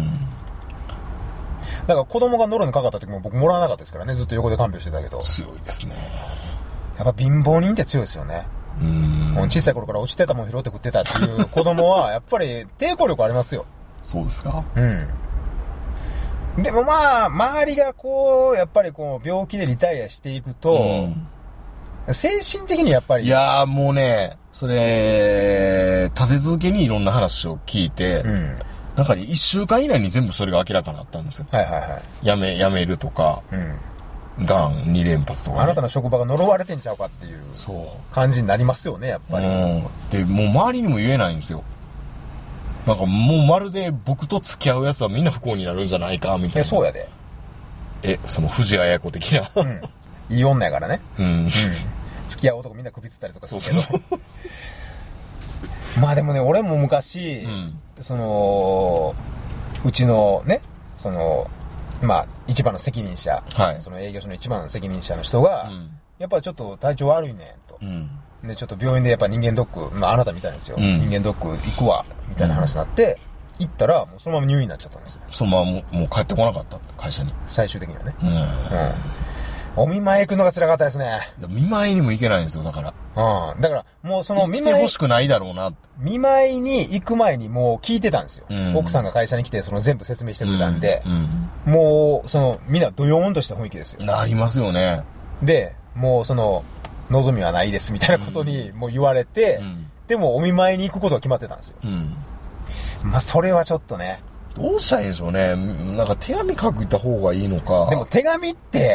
だから子供がノロにかかった時も僕もらわなかったですからね、ずっと横で看病してたけど。 強いですね。 やっぱ貧乏人って強いですよね。もう小さい頃から落ちてたもん拾って食ってたっていう子供は、やっぱり抵抗力ありますよ。 そうですか？ でもまあ、周りがこう、やっぱりこう、病気でリタイアしていくと、 精神的にやっぱり。 いやーもうね、それ、立て続けにいろんな話を聞いて、なんか1週間以内に全部それが明らかになったんですよ。 はいはいはい。 やめるとか、ガン2連発とか、ね。 あなたの職場が呪われてんちゃうかっていう感じになりますよね、やっぱり。 で、もう周りにも言えないんですよ。なんかもうまるで僕と付き合うやつはみんな不幸になるんじゃないか、みたいな。 そうやで。 その藤あや子的な。 いい女やからね。付き合う男みんな首つったりとかするけど。そうまあでもね、俺も昔、うちのね、まあ、一番の責任者、その営業所の一番の責任者の人が、やっぱりちょっと体調悪いねんと。で、ちょっと病院でやっぱ人間ドック、まああなたみたいですよ。人間ドック行くわ、みたいな話になって、行ったら、もうそのまま入院になっちゃったんですよ。 そのままもう帰ってこなかった、会社に。 最終的にはね。お見舞い行くのが辛かったですね。 見舞いにも行けないんですよ、だから。 だから、もうその見舞い。来てほしくないだろうな。 見舞いに行く前にもう聞いてたんですよ。奥さんが会社に来て、全部説明してくれたんで、もう、みんなドヨーンとした雰囲気ですよ。 なりますよね。 で、もう望みはないですみたいなことにもう言われて、でもお見舞いに行くことが決まってたんですよ。まあ、それはちょっとね。 どうしたらいいんでしょうね。なんか手紙書いた方がいいのか。 でも手紙って、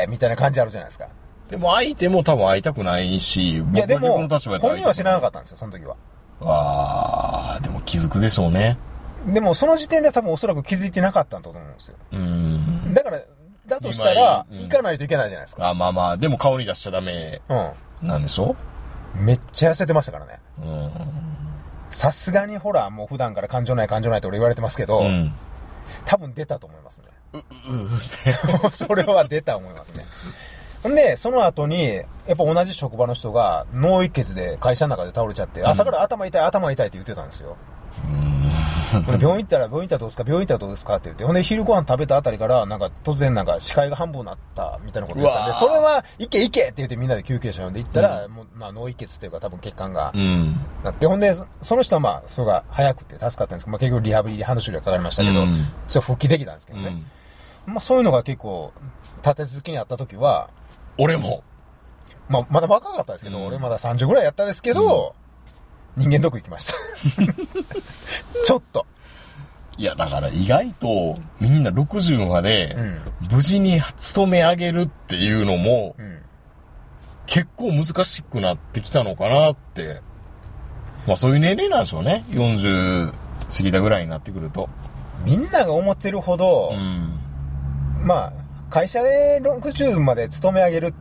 みたいな感じあるじゃないですか。 でも相手も多分会いたくないし、 いやでも、本人は知らなかったんですよ、その時は。 でも気づくでしょうね。 でもその時点で多分おそらく気づいてなかったと思うんですよ。だから、だとしたら、行かないといけないじゃないですか。 まあまあ、でも顔に出しちゃダメ。なんでしょめっちゃ痩せてましたからね。さすがにほら、もう普段から感情ないって俺言われてますけど、多分出たと思いますね。それは出たと思いますね。んで、その後に、やっぱ同じ職場の人が脳一血で会社の中で倒れちゃって、朝から頭痛いって言ってたんですよ。病院行ったらどうですかって言って、ほんで昼ご飯食べたあたりから、なんか突然なんか視界が半分になったみたいなこと言ったんで、それは行けって言ってみんなで救急車呼んで行ったら、もうまあ脳一血っていうか多分血管がなって、ほんでその人はまあそれが早くて助かったんですけど、まあ結局リハビリで半年ぐらいかかりましたけど、それ復帰できたんですけどね。まあそういうのが結構立て続けにあった時は、 俺もまあまだ若かったですけど、俺まだ30ぐらいやったんですけど、人間ドック行きました。ちょっと。 いや、だから意外とみんな60まで無事に勤め上げるっていうのも結構難しくなってきたのかなって。まあそういう年齢なんでしょうね。40過ぎたぐらいになってくると。 みんなが思ってるほど、まあ、会社で60まで勤め上げるって、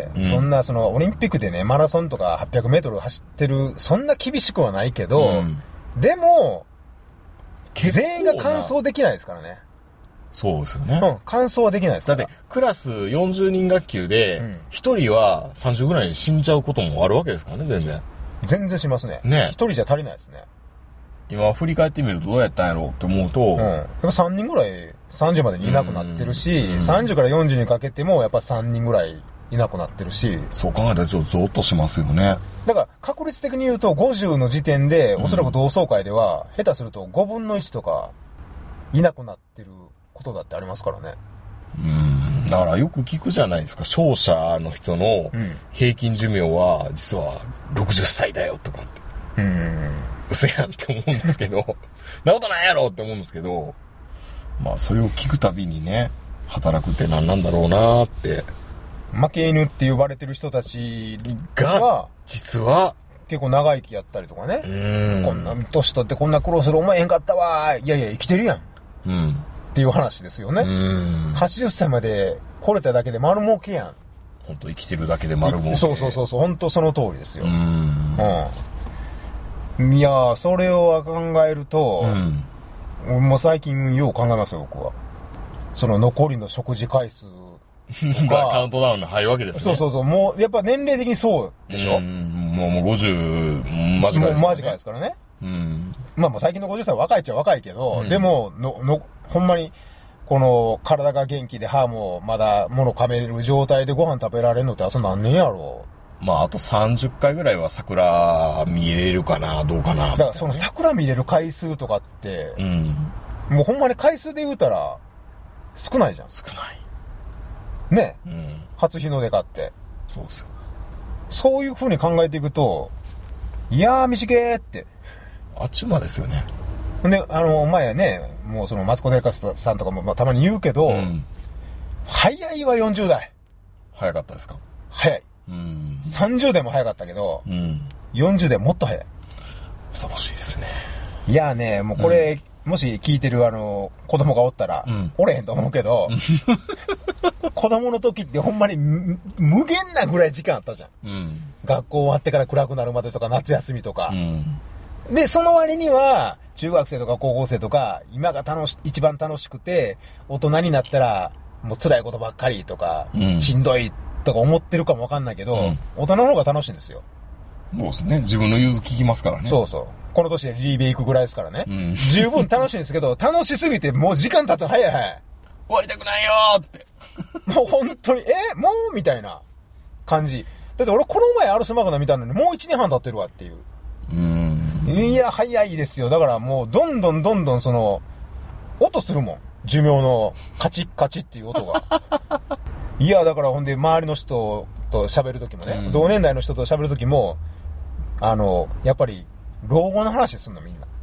そんなオリンピックでね、マラソンとか800メートル走ってる、そんな厳しくはないけど、でも、全員が完走できないですからね。 そうですよね。 完走はできないですから。 だって、クラス40人学級で、1人は30ぐらいに死んじゃうこともあるわけですからね、全然。 全然しますね。 ね。 1人じゃ足りないですね。 今振り返ってみるとどうやったんやろうって思うと、 やっぱ3人ぐらい30までにいなくなってるし、30から40にかけてもやっぱ3人ぐらいいなくなってるし。 そう考えたらちょっとゾッとしますよね。 だから確率的に言うと50の時点で、おそらく同窓会では、下手すると5分の1とかいなくなってることだってありますからね。 だからよく聞くじゃないですか。勝者の人の平均寿命は実は60歳だよとかって。嘘やんって思うんですけど、なことないやろって思うんですけど、まあそれを聞くたびにね、働くって何なんだろうなって。 負け犬って呼ばれてる人たちが、実は、 結構長生きやったりとかね。こんな年取ってこんな苦労する思えへんかったわ。いやいや生きてるやん。っていう話ですよね。80歳まで来れただけで丸儲けやん。 本当生きてるだけで丸儲け。 そう。本当その通りですよ。いやー、それを考えると、もう最近よう考えますよ、僕は。残りの食事回数がカウントダウンに入るわけですね。 そう。もう、やっぱ年齢的にそうでしょ。 もう50、間近ですからね。 もう間近ですからね。まあもう最近の50歳は若いっちゃ若いけど、でも、ほんまに、この体が元気で歯もまだ物噛める状態でご飯食べられるのってあと何年やろう。 まああと30回ぐらいは桜見れるかな、どうかな。 だから桜見れる回数とかって、もうほんまに回数で言うたら、少ないじゃん。 少ない。 ね。初日の出かって。 そうですよ。 そういう風に考えていくと、いやー短えって。 あっちゅう間ですよね。 で、お前ね、もうそのマツコデラックスさんとかも、まあ、たまに言うけど、早いわ40代。 早かったですか？ 早い。30代も早かったけど、40代もっと早い。 恐ろしいですね。 いやーね、もうこれ、もし聞いてる子供がおったら、おれへんと思うけど、子供の時ってほんまに無限なぐらい時間あったじゃん。学校終わってから暗くなるまでとか夏休みとか。で、その割には、中学生とか高校生とか、今が一番楽しくて、大人になったら、もう辛いことばっかりとか、しんどいとか思ってるかもわかんないけど、大人の方が楽しいんですよ。 そうですね。自分の融通聞きますからね。 そうそう。この年でリーベ行くぐらいですからね。十分楽しいんですけど、楽しすぎてもう時間経つの早い早い。 終わりたくないよーって。 もう本当に、もうみたいな感じ。だって俺この前アルスマグナ見たのにもう1年半経ってるわっていう。いや、早いですよ。だからもうどんどん音するもん。寿命のカチッカチッっていう音が。いや、だからほんで周りの人と喋るときもね、同年代の人と喋るときも、やっぱり老後の話すんのみんな。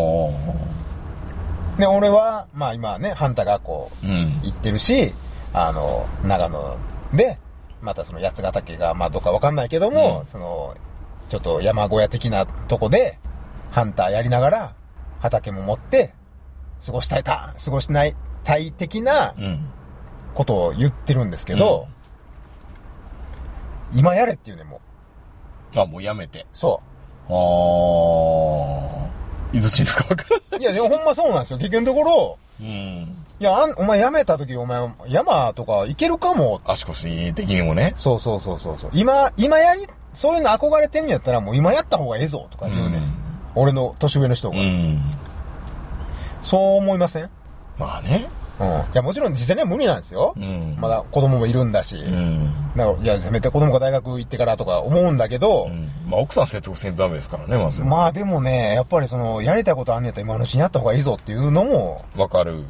で、俺は、まあ今ね、ハンタ学校行ってるし、長野で、またその八ヶ岳が、まあどっかわかんないけども、ちょっと山小屋的なとこで、ハンターやりながら、畑も持って、過ごしないたい的なことを言ってるんですけど、今やれっていうね、もう。もうやめて。 そう。 いつ死ぬかわからない。 いや、でもほんまそうなんですよ。結局のところ、いや、お前辞めた時、お前、山とか行けるかも。 足腰的にもね。 そう。今そういうの憧れてんやったら、もう今やった方がええぞ、とか言うね。俺の年上の人が。そう思いません？ まあね。 いや、もちろん実際には無理なんですよ。まだ子供もいるんだし。だから、いや、せめて子供が大学行ってからとか思うんだけど。 まあ、奥さん説得せんとダメですからね、まず。 まあでもね、やっぱりやりたいことあんねやったら今のうちにやった方がいいぞっていうのも。 わかる。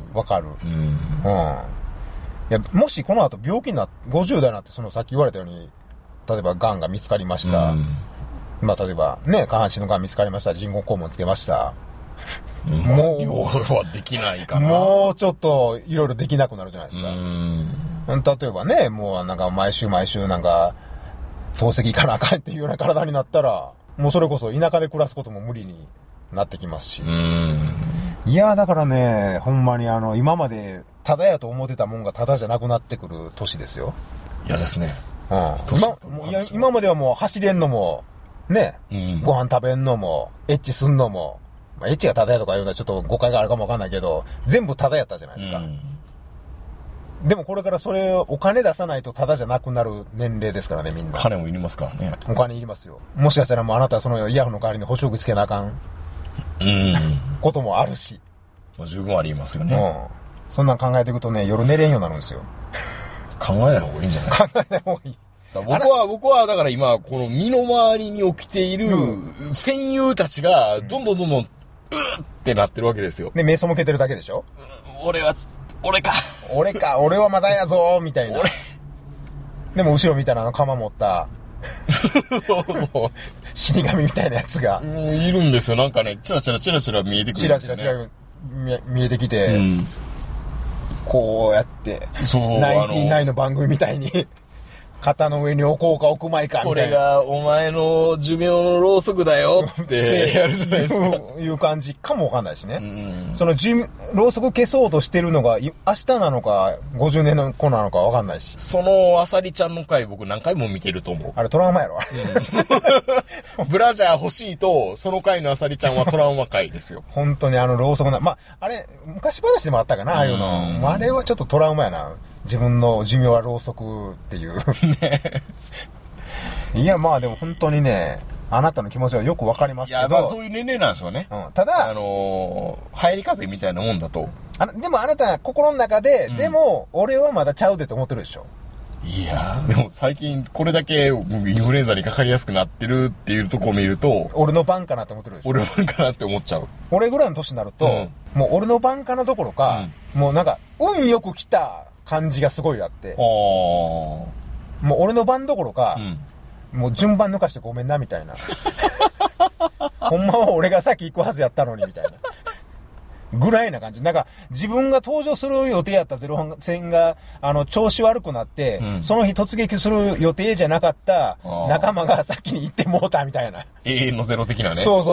いや、もしこの後病気に50代になってさっき言われたように、例えば癌が見つかりました。まあ例えばね、下半身の癌見つかりました。人工肛門つけました。 もう、量はできないかな。 もうちょっといろいろできなくなるじゃないですか。例えばね、もうなんか毎週なんか、透析行かなあかんっていうような体になったら、もうそれこそ田舎で暮らすことも無理になってきますし。いや、だからね、ほんまに今までただやと思ってたもんがただじゃなくなってくる年ですよ。 嫌ですね。 今まではもう走れんのも、ね、ご飯食べんのも、エッチすんのも、まあ、エッチがタダやとか言うのはちょっと誤解があるかもわかんないけど、全部タダやったじゃないですか。でもこれからそれをお金出さないとタダじゃなくなる年齢ですからね、みんな。 金もいりますからね。 お金いりますよ。もしかしたらもうあなたはそのイヤホンの代わりに保証具つけなあかん。こともあるし。 十分ありますよね。 そんなん考えていくとね、夜寝れんようになるんですよ。 考えない方がいいんじゃない？ 考えない方がいい。 僕はだから今、この身の回りに起きている戦友たちが、どんどんってなってるわけですよ。 で、目背けてるだけでしょ？ 俺はまだやぞー、みたいな。でも後ろ見たら鎌持った、死神みたいなやつが。 いるんですよ。なんかね、チラチラ見えてくるんですよね。 チラ見えてきて、こうやって、ナインティナインの番組みたいに、肩の上に置こうか置くまいかみたいな。 これがお前の寿命のろうそくだよってやるじゃないですか。 いう感じかもわかんないしね。そのろうそく消そうとしてるのが明日なのか50年の子なのかわかんないし。 そのあさりちゃんの回僕何回も見てると思う。 あれトラウマやろ。 ブラジャー欲しいとその回のあさりちゃんはトラウマ回ですよ。 本当にろうそくまああれ昔話でもあったかな、ああいうの。あれはちょっとトラウマやな。自分の寿命はろうそくっていう。いや、まあでも本当にね、あなたの気持ちはよくわかりますけど。いや、 まあそういう年齢なんでしょうね。 ただ、 入り風みたいなもんだと。 でもあなた心の中で、でも俺はまだちゃうでと思ってるでしょ。 いやでも最近これだけインフルエンザにかかりやすくなってるっていうところを見ると、 俺の番かなって思ってるでしょ。 俺の番かなって思っちゃう。 俺ぐらいの年になると、もう俺の番かなどころか、もうなんか運よく来た感じがすごいあって、もう俺の番どころか、 もう順番抜かしてごめんな、みたいな。ほんまは俺が先行くはずやったのに、みたいな。ぐらいな感じ。なんか、自分が登場する予定やったゼロ戦が、調子悪くなって、その日突撃する予定じゃなかった仲間が先に行ってもうたみたいな。 永遠のゼロ的なね。 そう。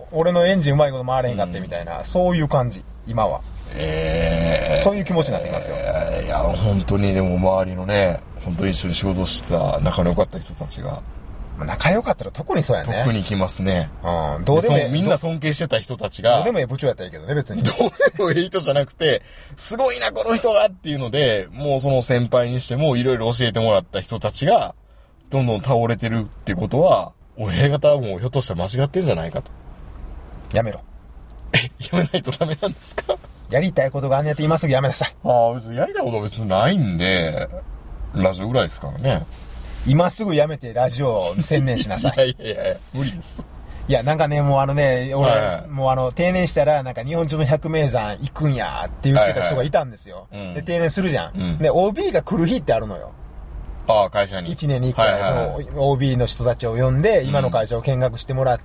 俺のエンジンうまいこと回れへんかってみたいな、そういう感じ、今は。そういう気持ちになってきますよ。 いや、本当にでも周りのね、本当に一緒に仕事してた仲の良かった人たちが。 仲良かったら特にそうやね。 特に来ますね。 うん。どうでもみんな尊敬してた人たちが。 どうでも部長やったらいいけどね、別に。 どうでもいい人じゃなくて、すごいな、この人がっていうので、もうその先輩にしてもいろいろ教えてもらった人たちが、どんどん倒れてるってことは、親方はもうひょっとしたら間違ってんじゃないかと。 やめろ。 やめないとダメなんですか？ やりたいことがあんねやって今すぐやめなさい。 別にやりたいことは別にないんで、ラジオぐらいですからね。 今すぐやめてラジオに専念しなさい。 いや、無理です。 いや、なんかね、もう俺、 はい、 もう定年したら、なんか日本中の百名山行くんやって言ってた人がいたんですよ。で、定年するじゃん。で、OB が来る日ってあるのよ。 会社に。 1年に1回、その OB の人たちを呼んで、今の会社を見学してもらって、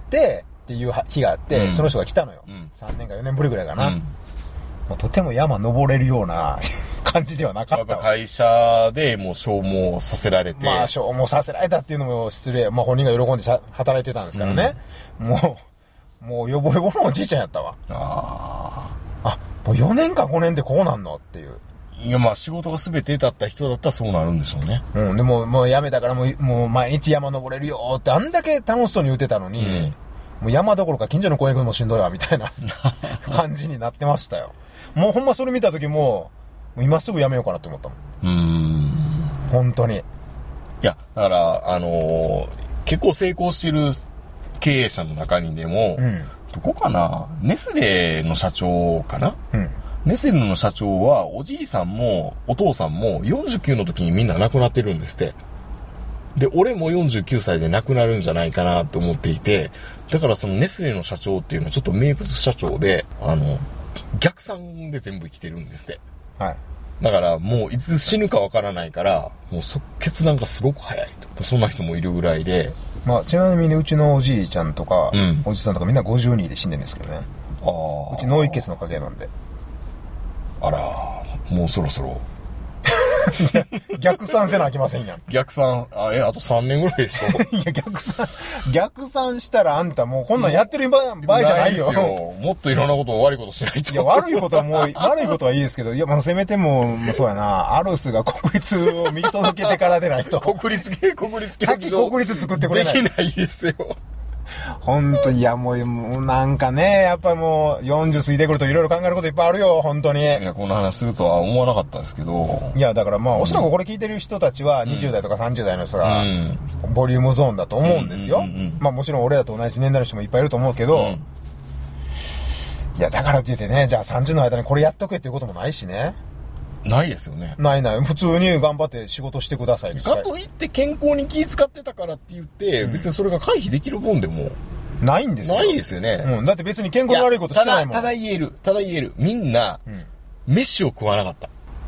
っていう日があって、その人が来たのよ。3年か4年ぶりぐらいかな。もうとても山登れるような感じではなかったわ。 会社でもう消耗させられて。 消耗させられたっていうのも失礼。本人が喜んで働いてたんですからね。もうよぼよぼのおじいちゃんやったわ。もう4年か5年でこうなんのっていう。 いや、仕事が全てだった人だったらそうなるんでしょうね。 でもう辞めたからもう毎日山登れるよってあんだけ楽しそうに言ってたのに、もう山どころか近所の公園行くのもしんどいわみたいな感じになってましたよ。もうほんまそれ見た時も今すぐやめようかなって思ったもん。本当に。いや、だから、結構成功してる経営者の中にでも、どこかな？ネスレの社長かな？ネスレの社長は、おじいさんもお父さんも49の時にみんな亡くなってるんですって。で、俺も49歳で亡くなるんじゃないかなと思っていて、だからそのネスレの社長っていうのはちょっと名物社長で、逆算で全部生きてるんですって。 はい。 だからもういつ死ぬかわからないから、もう決断がすごく早いと。そんな人もいるぐらいで。 ちなみにうちのおじいちゃんとか、おじさんとかみんな52で死んでるんですけどね。うち脳一血の家系なんで。 あら、もうそろそろ。 逆算せなあきませんやん。 逆算、あと3年ぐらいでしょ。 いや、逆算したらあんたもうこんなんやってる場合じゃないよ。 もっといろんなことを悪いことしないと。 いや、悪いことはいいですけど、いや、せめてもう、そうやな、アルスが国立を見届けてからでないと。 国立競技場。 さっき国立作ってくれない。 できないですよ。 ほんと、いや、もうなんかね、やっぱもう40過ぎてくるといろいろ考えることいっぱいあるよ、本当に。いや、こんな話するとは思わなかったですけど。 いや、だからおそらくこれ聞いてる人たちは20代とか30代の人が、ボリュームゾーンだと思うんですよ。もちろん俺らと同じ年代の人もいっぱいいると思うけど、いや、だからって言ってね、じゃあ30の間にこれやっとけっていうこともないしね。 ないですよね。 ない。普通に頑張って仕事してください。 かといって健康に気使ってたからって言って、別にそれが回避できるもんでも。 ないんですよ。 ないですよね。 だって別に健康に悪いことしてないもん。 ただ言える。みんな、飯を食わなかった。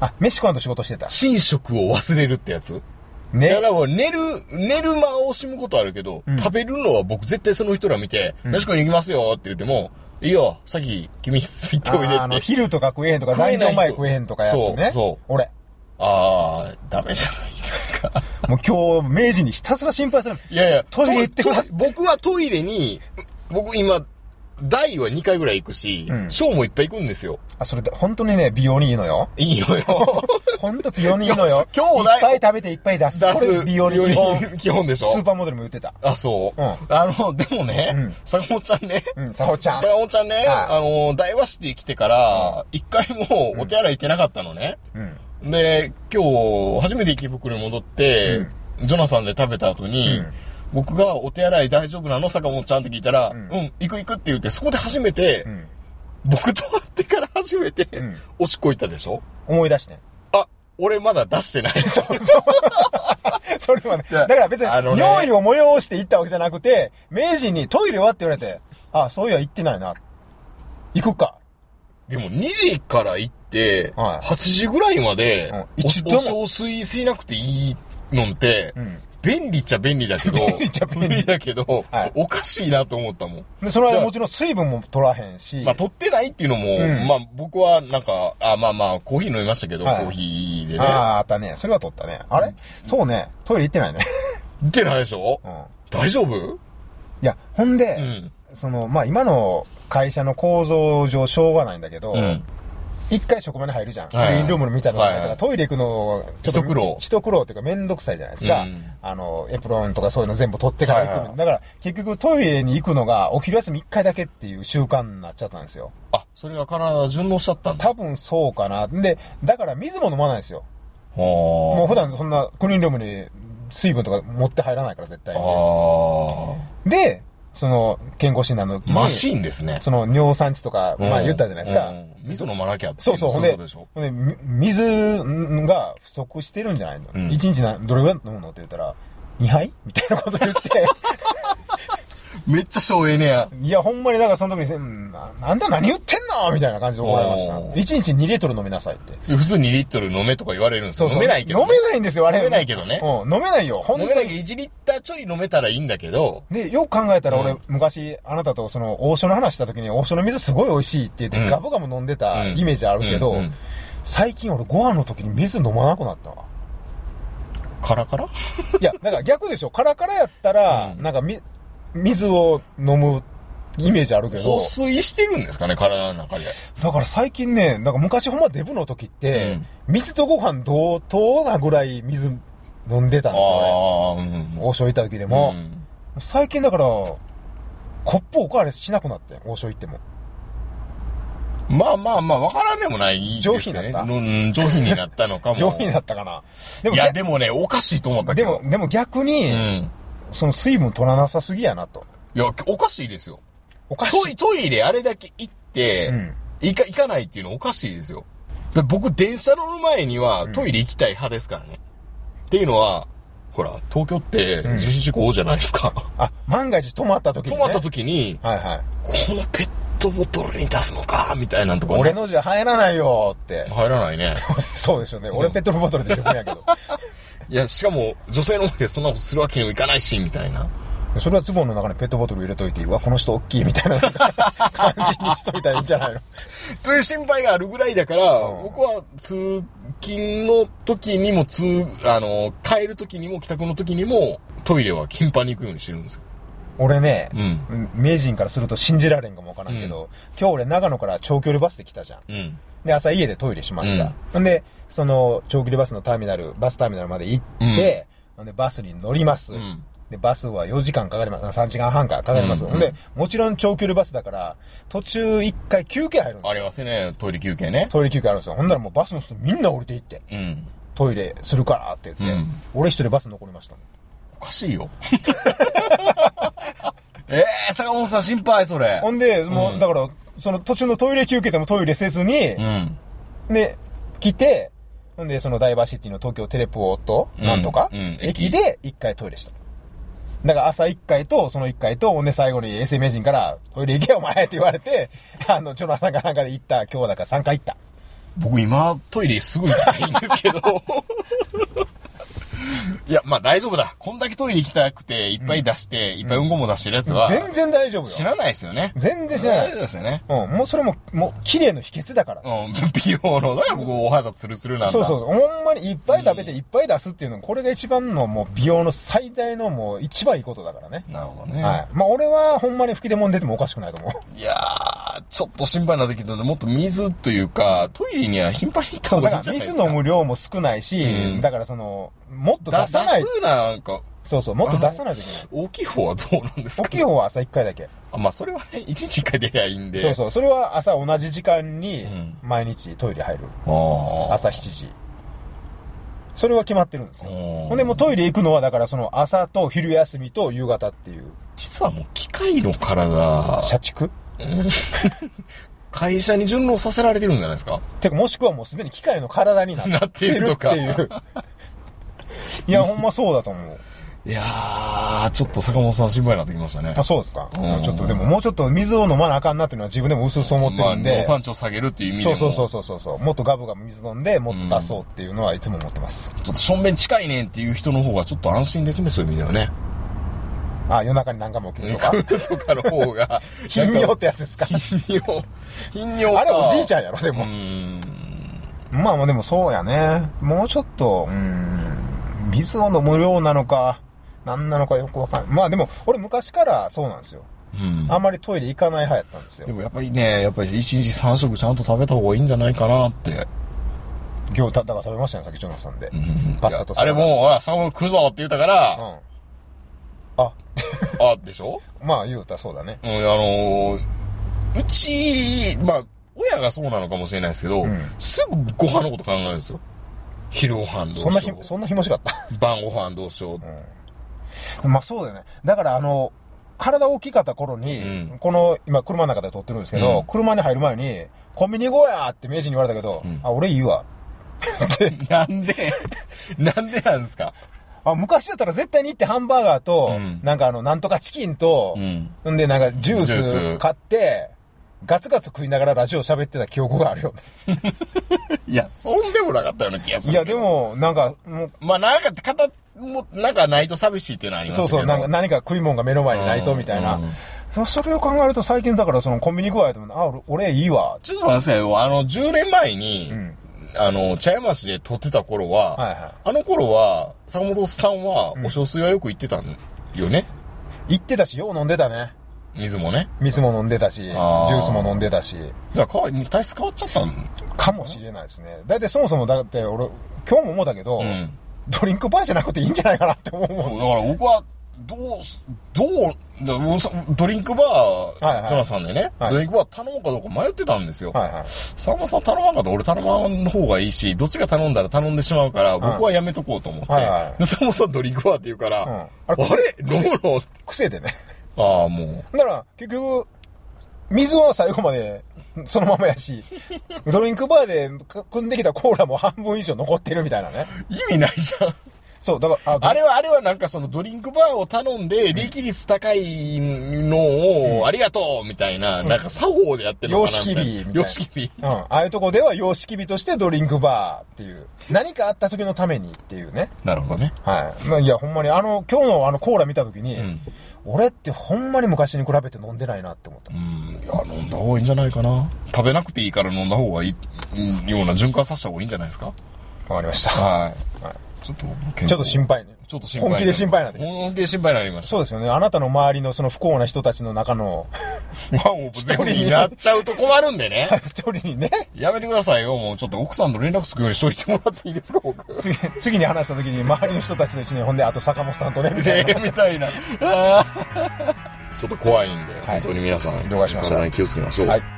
飯食わんと仕事してた。 寝食を忘れるってやつ。 ね。 だから寝る間を惜しむことあるけど、食べるのは僕絶対その人ら見て、飯食いに行きますよって言っても、いいよ、さっき君行っておいでって。 昼とか食えへんとか、残業前食えへんとかやつね。 そう。 俺。 ダメじゃないですか。 もう今日、明治にひたすら心配する。 いや、 トイレ行ってください。 僕はトイレに、僕今、大は2回ぐらい行くし、小もいっぱい行くんですよ。 それで、本当にね、美容にいいのよ。 いいのよ。 本当美容にいいのよ。 今日いっぱい食べていっぱい出す。これ美容に基本でしょ。 スーパーモデルも言ってた。 そう。でもね、坂本ちゃんね。 坂本ちゃんね、大和シティ来てから、一回もお手洗い行ってなかったのね。で、今日、初めて池袋に戻って、ジョナサンで食べた後に、僕がお手洗い大丈夫なの坂本ちゃんって聞いたら、行くって言って、そこで初めて、僕と会ってから初めて、おしっこ行ったでしょ？ 思い出して。 俺まだ出してない。 それはね。だから別に、尿意を催して行ったわけじゃなくて、明治にトイレはって言われて、そういや行ってないな。行くか。 でも2時から行って、8時ぐらいまで、お小水しなくていいのって、 便利っちゃ便利だけど、 便利っちゃ便利だけど、 はいおかしいなと思ったもん。 で、それはもちろん水分も取らへんし。 まあ、取ってないっていうのも、 うんまあ、僕はなんか、まあ、コーヒー飲みましたけど、 はいコーヒーでね。 あったね。それは取ったね。あれ、そうね。トイレ行ってないね。 行ってないでしょ、 うん。 大丈夫？ いや、ほんで、まあ、今の会社の構造上しょうがないんだけど、一回職場に入るじゃん。クリーンルームみたいなのが入ったら、トイレ行くの、ちょっと一苦労っていうかめんどくさいじゃないですか。エプロンとかそういうの全部取ってから行く。だから、結局トイレに行くのがお昼休み一回だけっていう習慣になっちゃったんですよ。 あ、それが体順応しちゃったんだ。 多分そうかな。で、だから水も飲まないんですよ。 もう普段そんなクリーンルームに水分とか持って入らないから絶対に。で、健康診断の時に。 マシーンですね。 尿酸値とか、まあ言ったじゃないですか。 水飲まなきゃって。 そう。ほんで、水が不足してるんじゃないの？一日どれぐらい飲むのって言ったら、2杯みたいなこと言って。 めっちゃ省エネや。 いや、ほんまに、だからその時に、あんた何言ってんのみたいな感じで怒られました。1日2リットル飲みなさいって。 普通2リットル飲めとか言われるんですよ。飲めないけど。 飲めないんですよ、あれ。 飲めないけどね。 飲めないよ、 飲めないけど、1リッターちょい飲めたらいいんだけど。 で、よく考えたら俺、昔、あなたと王将の話した時に、王将の水すごい美味しいって言って、ガブガブ飲んでたイメージあるけど、最近俺ご飯の時に水飲まなくなったわ。 カラカラ？いや、だから逆でしょ。カラカラやったら、なんか水を飲むイメージあるけど。 保水してるんですかね、体の中で。 だから最近ね、昔ほんまデブの時って、水とご飯同等なぐらい水飲んでたんですよね。王将行った時でも。最近だから、コップおかわりしなくなって、王将行っても。 まあ、わからんでもないですね。 上品になった？ 上品になったのかも。 上品になったかな。 でもね、おかしいと思ったけど。 でも逆に、水分取らなさすぎやなと。 いや、おかしいですよ。 おかしい。 トイレあれだけ行って、行かないっていうのおかしいですよ。僕、電車乗る前にはトイレ行きたい派ですからね。っていうのは、ほら、東京って地震事故多いじゃないですか。 万が一止まった時にね。 止まった時に、このペットボトルに出すのか、みたいなところ、 俺のじゃ入らないよって。 入らないね。 そうでしょうね。俺ペットボトルで十分やけど。 いや、しかも、女性の前でそんなことするわけにもいかないし、みたいな。 それはズボンの中にペットボトル入れといて、この人大きいみたいな感じにしといたらいいんじゃないのという心配があるぐらいだから、僕は通勤の時にも帰る時にも帰宅の時にもトイレは頻繁に行くようにしてるんですよ。 俺ね、名人からすると信じられんかもわからんけど、今日俺長野から長距離バスで来たじゃん。で、朝家でトイレしました。で、長距離バスのバスターミナルまで行って、で、バスに乗ります。で、バスは4時間かかります。3時間半かかります。で、もちろん長距離バスだから、途中1回休憩入るんですよ。 ありますね、トイレ休憩ね。 トイレ休憩あるんですよ。ほんならもうバスの人みんな降りていって、トイレするからって言って、俺一人バス残りました。 おかしいよ。坂本さん心配、それ。 ほんで、もう、だから、途中のトイレ休憩でもトイレせずに、で、来て、ほんで、ダイバーシティの東京テレポート、なんとか、駅で1回トイレした。だから朝1回と、その1回と、ほんで最後に衛生名人から、トイレ行けよお前って言われて、ジョナサンかなんかで行った、今日だから3回行った。 僕今、トイレすぐ行きたいんですけど。いや、まあ大丈夫だ。こんだけトイレ行きたくて、いっぱい出して、いっぱいうんこも出してるやつは。 全然大丈夫よ。 知らないですよね。 全然知らない。 大丈夫ですよね。 もうそれも綺麗の秘訣だから。 美容の、だから僕お肌ツルツルなんだ。 そう。ほんまにいっぱい食べていっぱい出すっていうの、これが一番のもう美容の最大の一番いいことだからね。 なるほどね。 はい。まあ俺はほんまに吹き出物出てもおかしくないと思う。 いやー、ちょっと心配なんだけど、もっと水というか、トイレには頻繁に行った方がいいんじゃないですか。 水飲む量も少ないし、だからもっと出さない。そう、もっと出さないといけない。 大きい方はどうなんですか？ 大きい方は朝1回だけ。 まあそれはね、1日1回出りゃいいんで。 そう、それは朝同じ時間に毎日トイレ入る。朝7時。それは決まってるんですよ。ほんでもうトイレ行くのはだから朝と昼休みと夕方っていう。 実はもう機械の体。 社畜？ 会社に順応させられてるんじゃないですか？ てかもしくはもうすでに機械の体になってるっていう。いや、ほんまそうだと思う。 いやー、ちょっと坂本さん心配になってきましたね。 あ、そうですか。ちょっとでももうちょっと水を飲まなあかんなっていうのは自分でも薄々思ってるんで。 尿酸値を下げるっていう意味でも。 そう。もっとガブガブ水飲んで、もっと出そうっていうのはいつも思ってます。 ちょっとしょんべん近いねんっていう人の方がちょっと安心ですね、そういう意味ではね。 あ、夜中に何回も起きるとかとかの方が。 頻尿ってやつですか？ 頻尿か。 あれおじいちゃんやろ、でも。まあでもそうやね。もうちょっと、水を飲む量なのか、何なのかよくわかんない。まあでも、俺昔からそうなんですよ。あんまりトイレ行かない派やったんですよ。 でもやっぱり1日3食ちゃんと食べた方がいいんじゃないかなって。 だから食べましたよ、さっきジョナサンで。パスタとサラダ。あれもう、坂本食うぞって言ったから、あでしょ？ まあ言うたらそうだね。 うち、まあ、親がそうなのかもしれないですけど、すぐご飯のこと考えるんですよ。昼ご飯どうしよう。 そんなひもしかった。 晩ご飯どうしよう。まあそうだよね。だから体大きかった頃に、今車の中で撮ってるんですけど、車に入る前に、コンビニ行こうやって名人に言われたけど、俺いいわ。 なんでなんですか？ 昔だったら絶対に行ってハンバーガーと、なんかなんとかチキンと、んでなんかジュース買って、ガツガツ食いながらラジオ喋ってた記憶があるよね。 いや、そんでもなかったような気がする。 いや、でも、なんか、 まあなんかないと寂しいっていうのはありますけど。 そう、なんか何か食い物が目の前にないとみたいな。それを考えると最近だからコンビニ行くわよと思って、俺いいわ。 ちょっと待ってくださいよ。10年前に、茶屋町で撮ってた頃は、あの頃は、坂本さんは、お小水はよく行ってたんよね。 行ってたし、よう飲んでたね。 水もね。 水も飲んでたし、ジュースも飲んでたし。 じゃあ、体質変わっちゃったんかもしれないですね。だいたいそもそもだって俺、今日も思ったけど、ドリンクバーじゃなくていいんじゃないかなって思うもん。 だから僕は、ドリンクバー、ジョナサンでね、ドリンクバー頼もうかどうか迷ってたんですよ。坂本さん頼まんかったら俺頼まん方がいいし、どっちが頼んだら頼んでしまうから、僕はやめとこうと思って。坂本さんドリンクバーって言うから、あれ飲むの癖でね。 もう。 だから、結局、水は最後まで、そのままやし、ドリンクバーで組んできたコーラも半分以上残ってるみたいなね。 意味ないじゃん。 そう、だから、 あれはなんかそのドリンクバーを頼んで、利益率高いのを、ありがとうみたいな、なんか作法でやってるのかな。 様式日みたいな。 様式日。 ああいうとこでは様式日としてドリンクバーっていう。何かあった時のためにっていうね。 なるほどね。 はい。まあ、いや、ほんまに今日のコーラ見た時に、俺ってほんまに昔に比べて飲んでないなって思った。 いや、飲んだ方がいいんじゃないかな。食べなくていいから飲んだ方がいい、ような循環させた方がいいんじゃないですか。 わかりました。 はい。ちょっと心配ね。本気で心配なんで。 本気で心配になりました。 そうですよね。あなたの周りのその不幸な人たちの中の一人になっちゃうと困るんでね。 一人にね。 やめてくださいよ。もうちょっと奥さんと連絡つくようにしといてもらっていいですか、僕。 次に話した時に周りの人たちのうちに、ほんであと坂本さんとね、みたいな。 みたいな。ちょっと怖いんで、本当に皆さん、 了解しました。 体に気をつけましょう。はい。